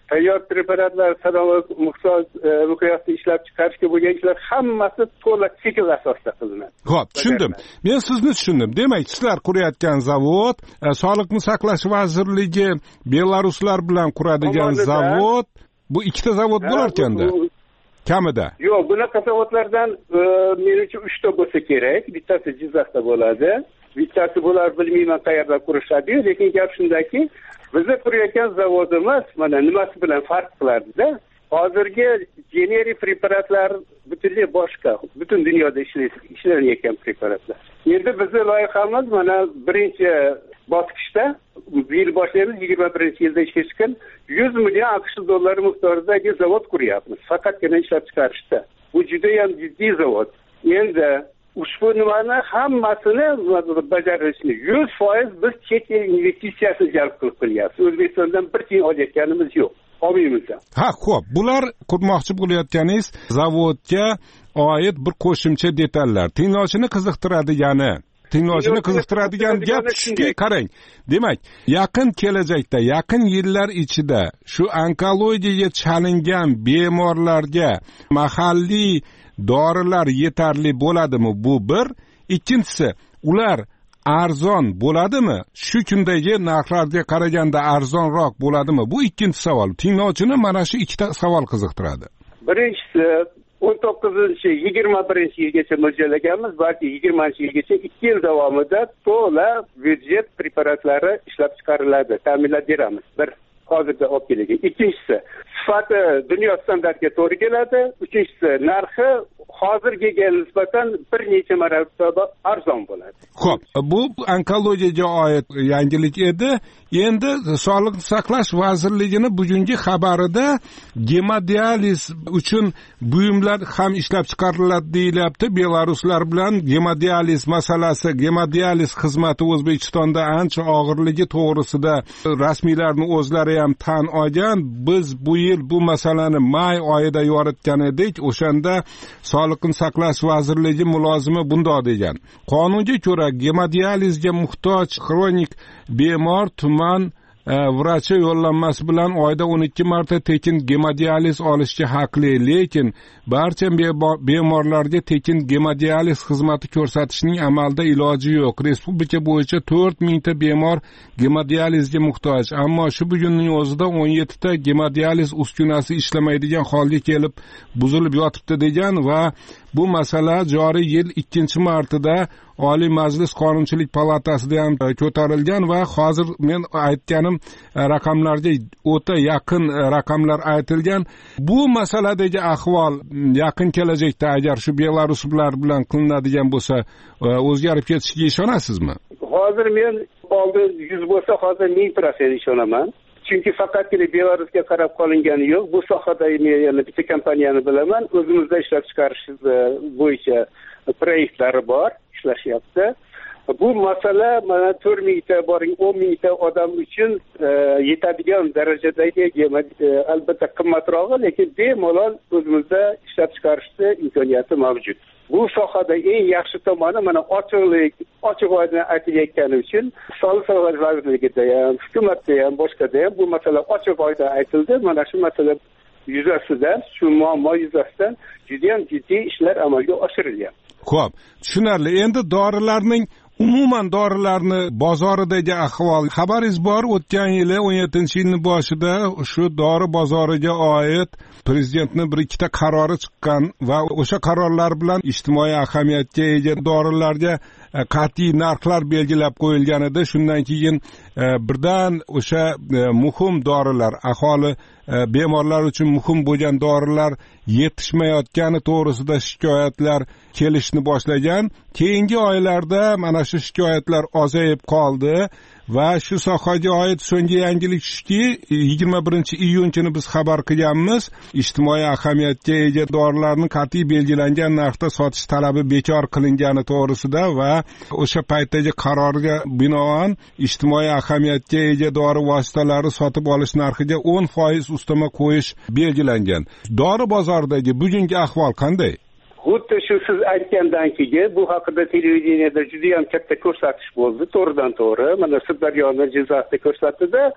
tayyor preparatlar, salomat muhtoj miqyosda ishlab chiqarishga bo'lgan ishlar hammasi to'la sikl asosida qilinadi. Xo'p, tushundim. Men sizni tushundim. Demak, sizlar qurayotgan zavod, Sog'liqni saqlash vazirligi belaruslar bilan quradigan zavod, bu ikkita zavod bo'lar ekanda. Kamida. Yo'q, bunaqa zavodlardan menimcha uchta bo'lsa kerak. Bittasi Jizzaxda bo'ladi. Bittasi bular bilmayman qayerda qurishadi, lekin gap shundaki, bizning qurayotgan zavodimiz mana nimasi bilan farq qiladida? Hozirgi generik preparatlar butunlay boshqa, butun dunyoda ishlanayotgan preparatlar. Endi bizning loyihamiz mana birinchi bosqichda bu yil boshlaymiz, yigirma birinchi yilda ishga chiqqan yuz million AQSh dollari miqdoridagi zavod quryapmiz. Faqatgina ishlab chiqarishda. Bu juda ham jiddiy zavod. Endi ushbu nimani hammasini bajarishni yuz foiz biz chet el investitsiyasini jalb qilib qilyapmiz. O'zbekistondan bir tiyin olayotganimiz yo'q. Olmaymiz. Ha, xo'p, bular qurmoqchi bo'layotganingiz zavodga oid bir qo'shimcha detallar. Tinglovchini qiziqtiradigani tinglovchini qiziqtiradigan gap shuki, qarang. Demak, yaqin kelajakda, yaqin yillar ichida shu onkologiyaga chalingan bemorlarga mahalliy dorilar yetarli bo'ladimi? Bu bir. Ikkinchisi, ular arzon bo'ladimi? Shu kundagi narxlarga qaraganda arzonroq bo'ladimi? Bu ikkinchi savol. Tinglovchini mana shu ikkita savol qiziqtiradi. Birinchisi, o'n to'qqizinchi yigirma birinchi yilgacha mo'ljallaganmiz, balki yigirmanchi yilgacha ikki yil davomida to'la byudjet preparatlari ishlab chiqariladi, ta'minlab beramiz. Bir, hozirda olib kelingan. Ikkinchisi, sifati dunyo standartiga to'g'ri keladi. Uchinchisi, narxi hozirgiga nisbatan bir necha marotaba arzon bo'ladi. Xo'p, bu onkologiyaga oid yangilik edi. Endi Sog'liqni saqlash vazirligining bugungi xabarida gemodializ uchun buyumlar ham ishlab chiqariladi deyilyapti. Belaruslar bilan gemodializ masalasi, gemodializ xizmati O'zbekistonda ancha og'irligi to'g'risida rasmiylarning o'zlari ham tan olgan. Biz bu yil bu masalani may oyida yoritgan edik. O'shanda Sog'liqni saqlash vazirligi mulozimi bundoq degan: qonunga ko'ra gemodializga muhtoj xronik bemor tuman vrachi yo'llanmasi bilan oyda o'n ikki marta tekin gemodializ olishga haqli, lekin barcha bemorlarga tekin gemodializ xizmati ko'rsatishning amalda iloji yo'q. Respublika bo'yicha to'rt mingta bemor gemodializga muhtoj, ammo shu bugunning o'zida o'n yettita gemodializ uskunasi ishlamaydigan holga kelib buzilib yotibdi degan va bu masala joriy yil ikkinchi martida Oliy Majlis Qonunchilik palatasida ham ko'tarilgan va hozir men aytganim raqamlarga o'ta yaqin raqamlar aytilgan. Bu masaladagi ahvol yaqin kelajakda agar shu belaruslar bilan qilinadigan bo'lsa o'zgarib ketishiga ishonasizmi? Hozir men oldin yuz bo'lsa, hozir ming prosent ishonaman. Chunki faqatgina Belarusga qarab qolingani yo'q. Bu sohada men yana bitta kompaniyani bilaman. O'zimizda ishlab chiqarish bo'yicha proyektlari bor, ishlashyapti. Bu masala mana to'rt mingta boring o'n mingta odam uchun yetadigan darajadagi, albatta qimmatrog'i, lekin bemalol o'zimizda ishlab chiqarishni imkoniyati mavjud. Bu sohada eng yaxshi tomoni mana ochiqlik, ochiq oydin aytilayotgani uchun Sog'liqni saqlash vazirligida ham, hukumatda ham, boshqada ham bu masala ochiq oydin aytildi. Mana shu masala yuzasidan, shu muammo yuzasidan juda ham jiddiy ishlar amalga oshirilgan. Xo'p, tushunarli. Endi dorilarning umuman dorilarni bozoridagi ahvol xabaringiz bor? O'tgan yili o'n yettinchi yilning boshida shu dori bozoriga oid prezidentning bir ikkita qarori chiqqan va o'sha qarorlar bilan ijtimoiy ahamiyatga ega dorilarga qat'iy narxlar belgilab qo'yilgan edi. Shundan keyin birdan o'sha muhim dorilar, aholi bemorlar uchun muhim bo'lgan dorilar yetishmayotgani to'g'risida shikoyatlar kelishni boshlagan. Keyingi oylarda mana shu shikoyatlar ozayib qoldi va shu sohaga oid so'nggi yangilik shuki, yigirma birinchi iyun kuni biz xabar qilganmiz, ijtimoiy ahamiyatga ega dorilarni qat'iy belgilangan narxda sotish talabi bekor qilingani to'g'risida va o'sha paytdagi qarorga binoan ijtimoiy ahamiyatga ega dori vositalari sotib olish narxiga o'n foiz ustama qo'yish belgilangan. Dori bozoridagi bugungi ahvol qanday? Xuddi shu siz aytgandan keyin bu haqida televideniyada juda ham katta ko'rsatish bo'ldi, to'g'ridan to'g'ri. Mana Sirdaryoning Jizzaxda ko'rsatdi.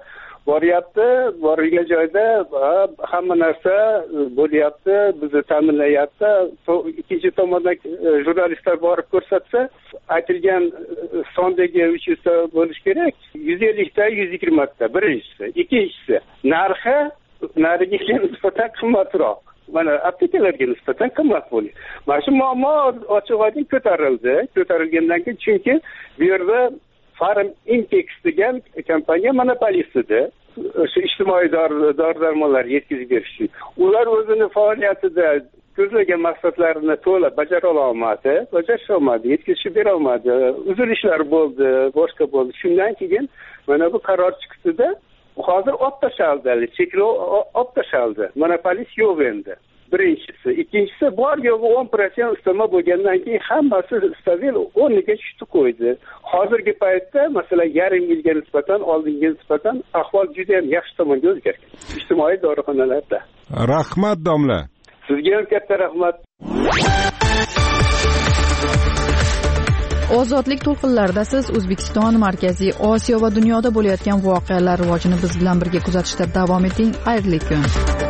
boryapti, borilgan joyda hamma narsa bo'lyapti, bizni ta'minlayapti. Ikkinchi tomondan jurnalistlar borib ko'rsatsa, aytilgan sondagi uch yuz ta bo'lish kerak. yuz ellik ta, yuz yigirma ta birinchisi. Ikkinchisi, narxi narigiga nisbatan qimmatroq. Mana aptekalarga nisbatan qimmat bo'ladi. Mana shu muammo ochiq-oydin ko'tarildi. Ko'tarilgandan keyin chunki bu yerda Farm Intex degan kompaniya monopolist edi. O'sha ijtimoiy dori-darmonlar yetkazib berish uchun. Ular o'zini faoliyatida ko'zlagan maqsadlarini to'la bajara olmadi, bajarish olmadi, yetkazib bera olmadi. Uzilishlar bo'ldi, boshqa bo'ldi. Shundan keyin mana bu qaror chiqdi-da, hozir olib tashaldi, cheklov olib tashaldi. Monopolist yo'q endi. Birinchisi, ikkinchisi bor yo'g'i o'n prosent ustama bo'lgandan keyin hammasi stabil o'rniga tushdi qo'ydi. Hozirgi paytda masalan yarim yilga nisbatan, oldinga nisbatan ahvol juda ham yaxshi tomonga o'zgargan. Ijtimoiy dorixonalarda. Rahmat domla. Sizga ham katta rahmat. Ozodlik to'lqinlarida siz O'zbekiston, Markaziy Osiyo va dunyoda bo'layotgan voqealar rivojini biz bilan birga kuzatishda davom eting. Xayrli kun.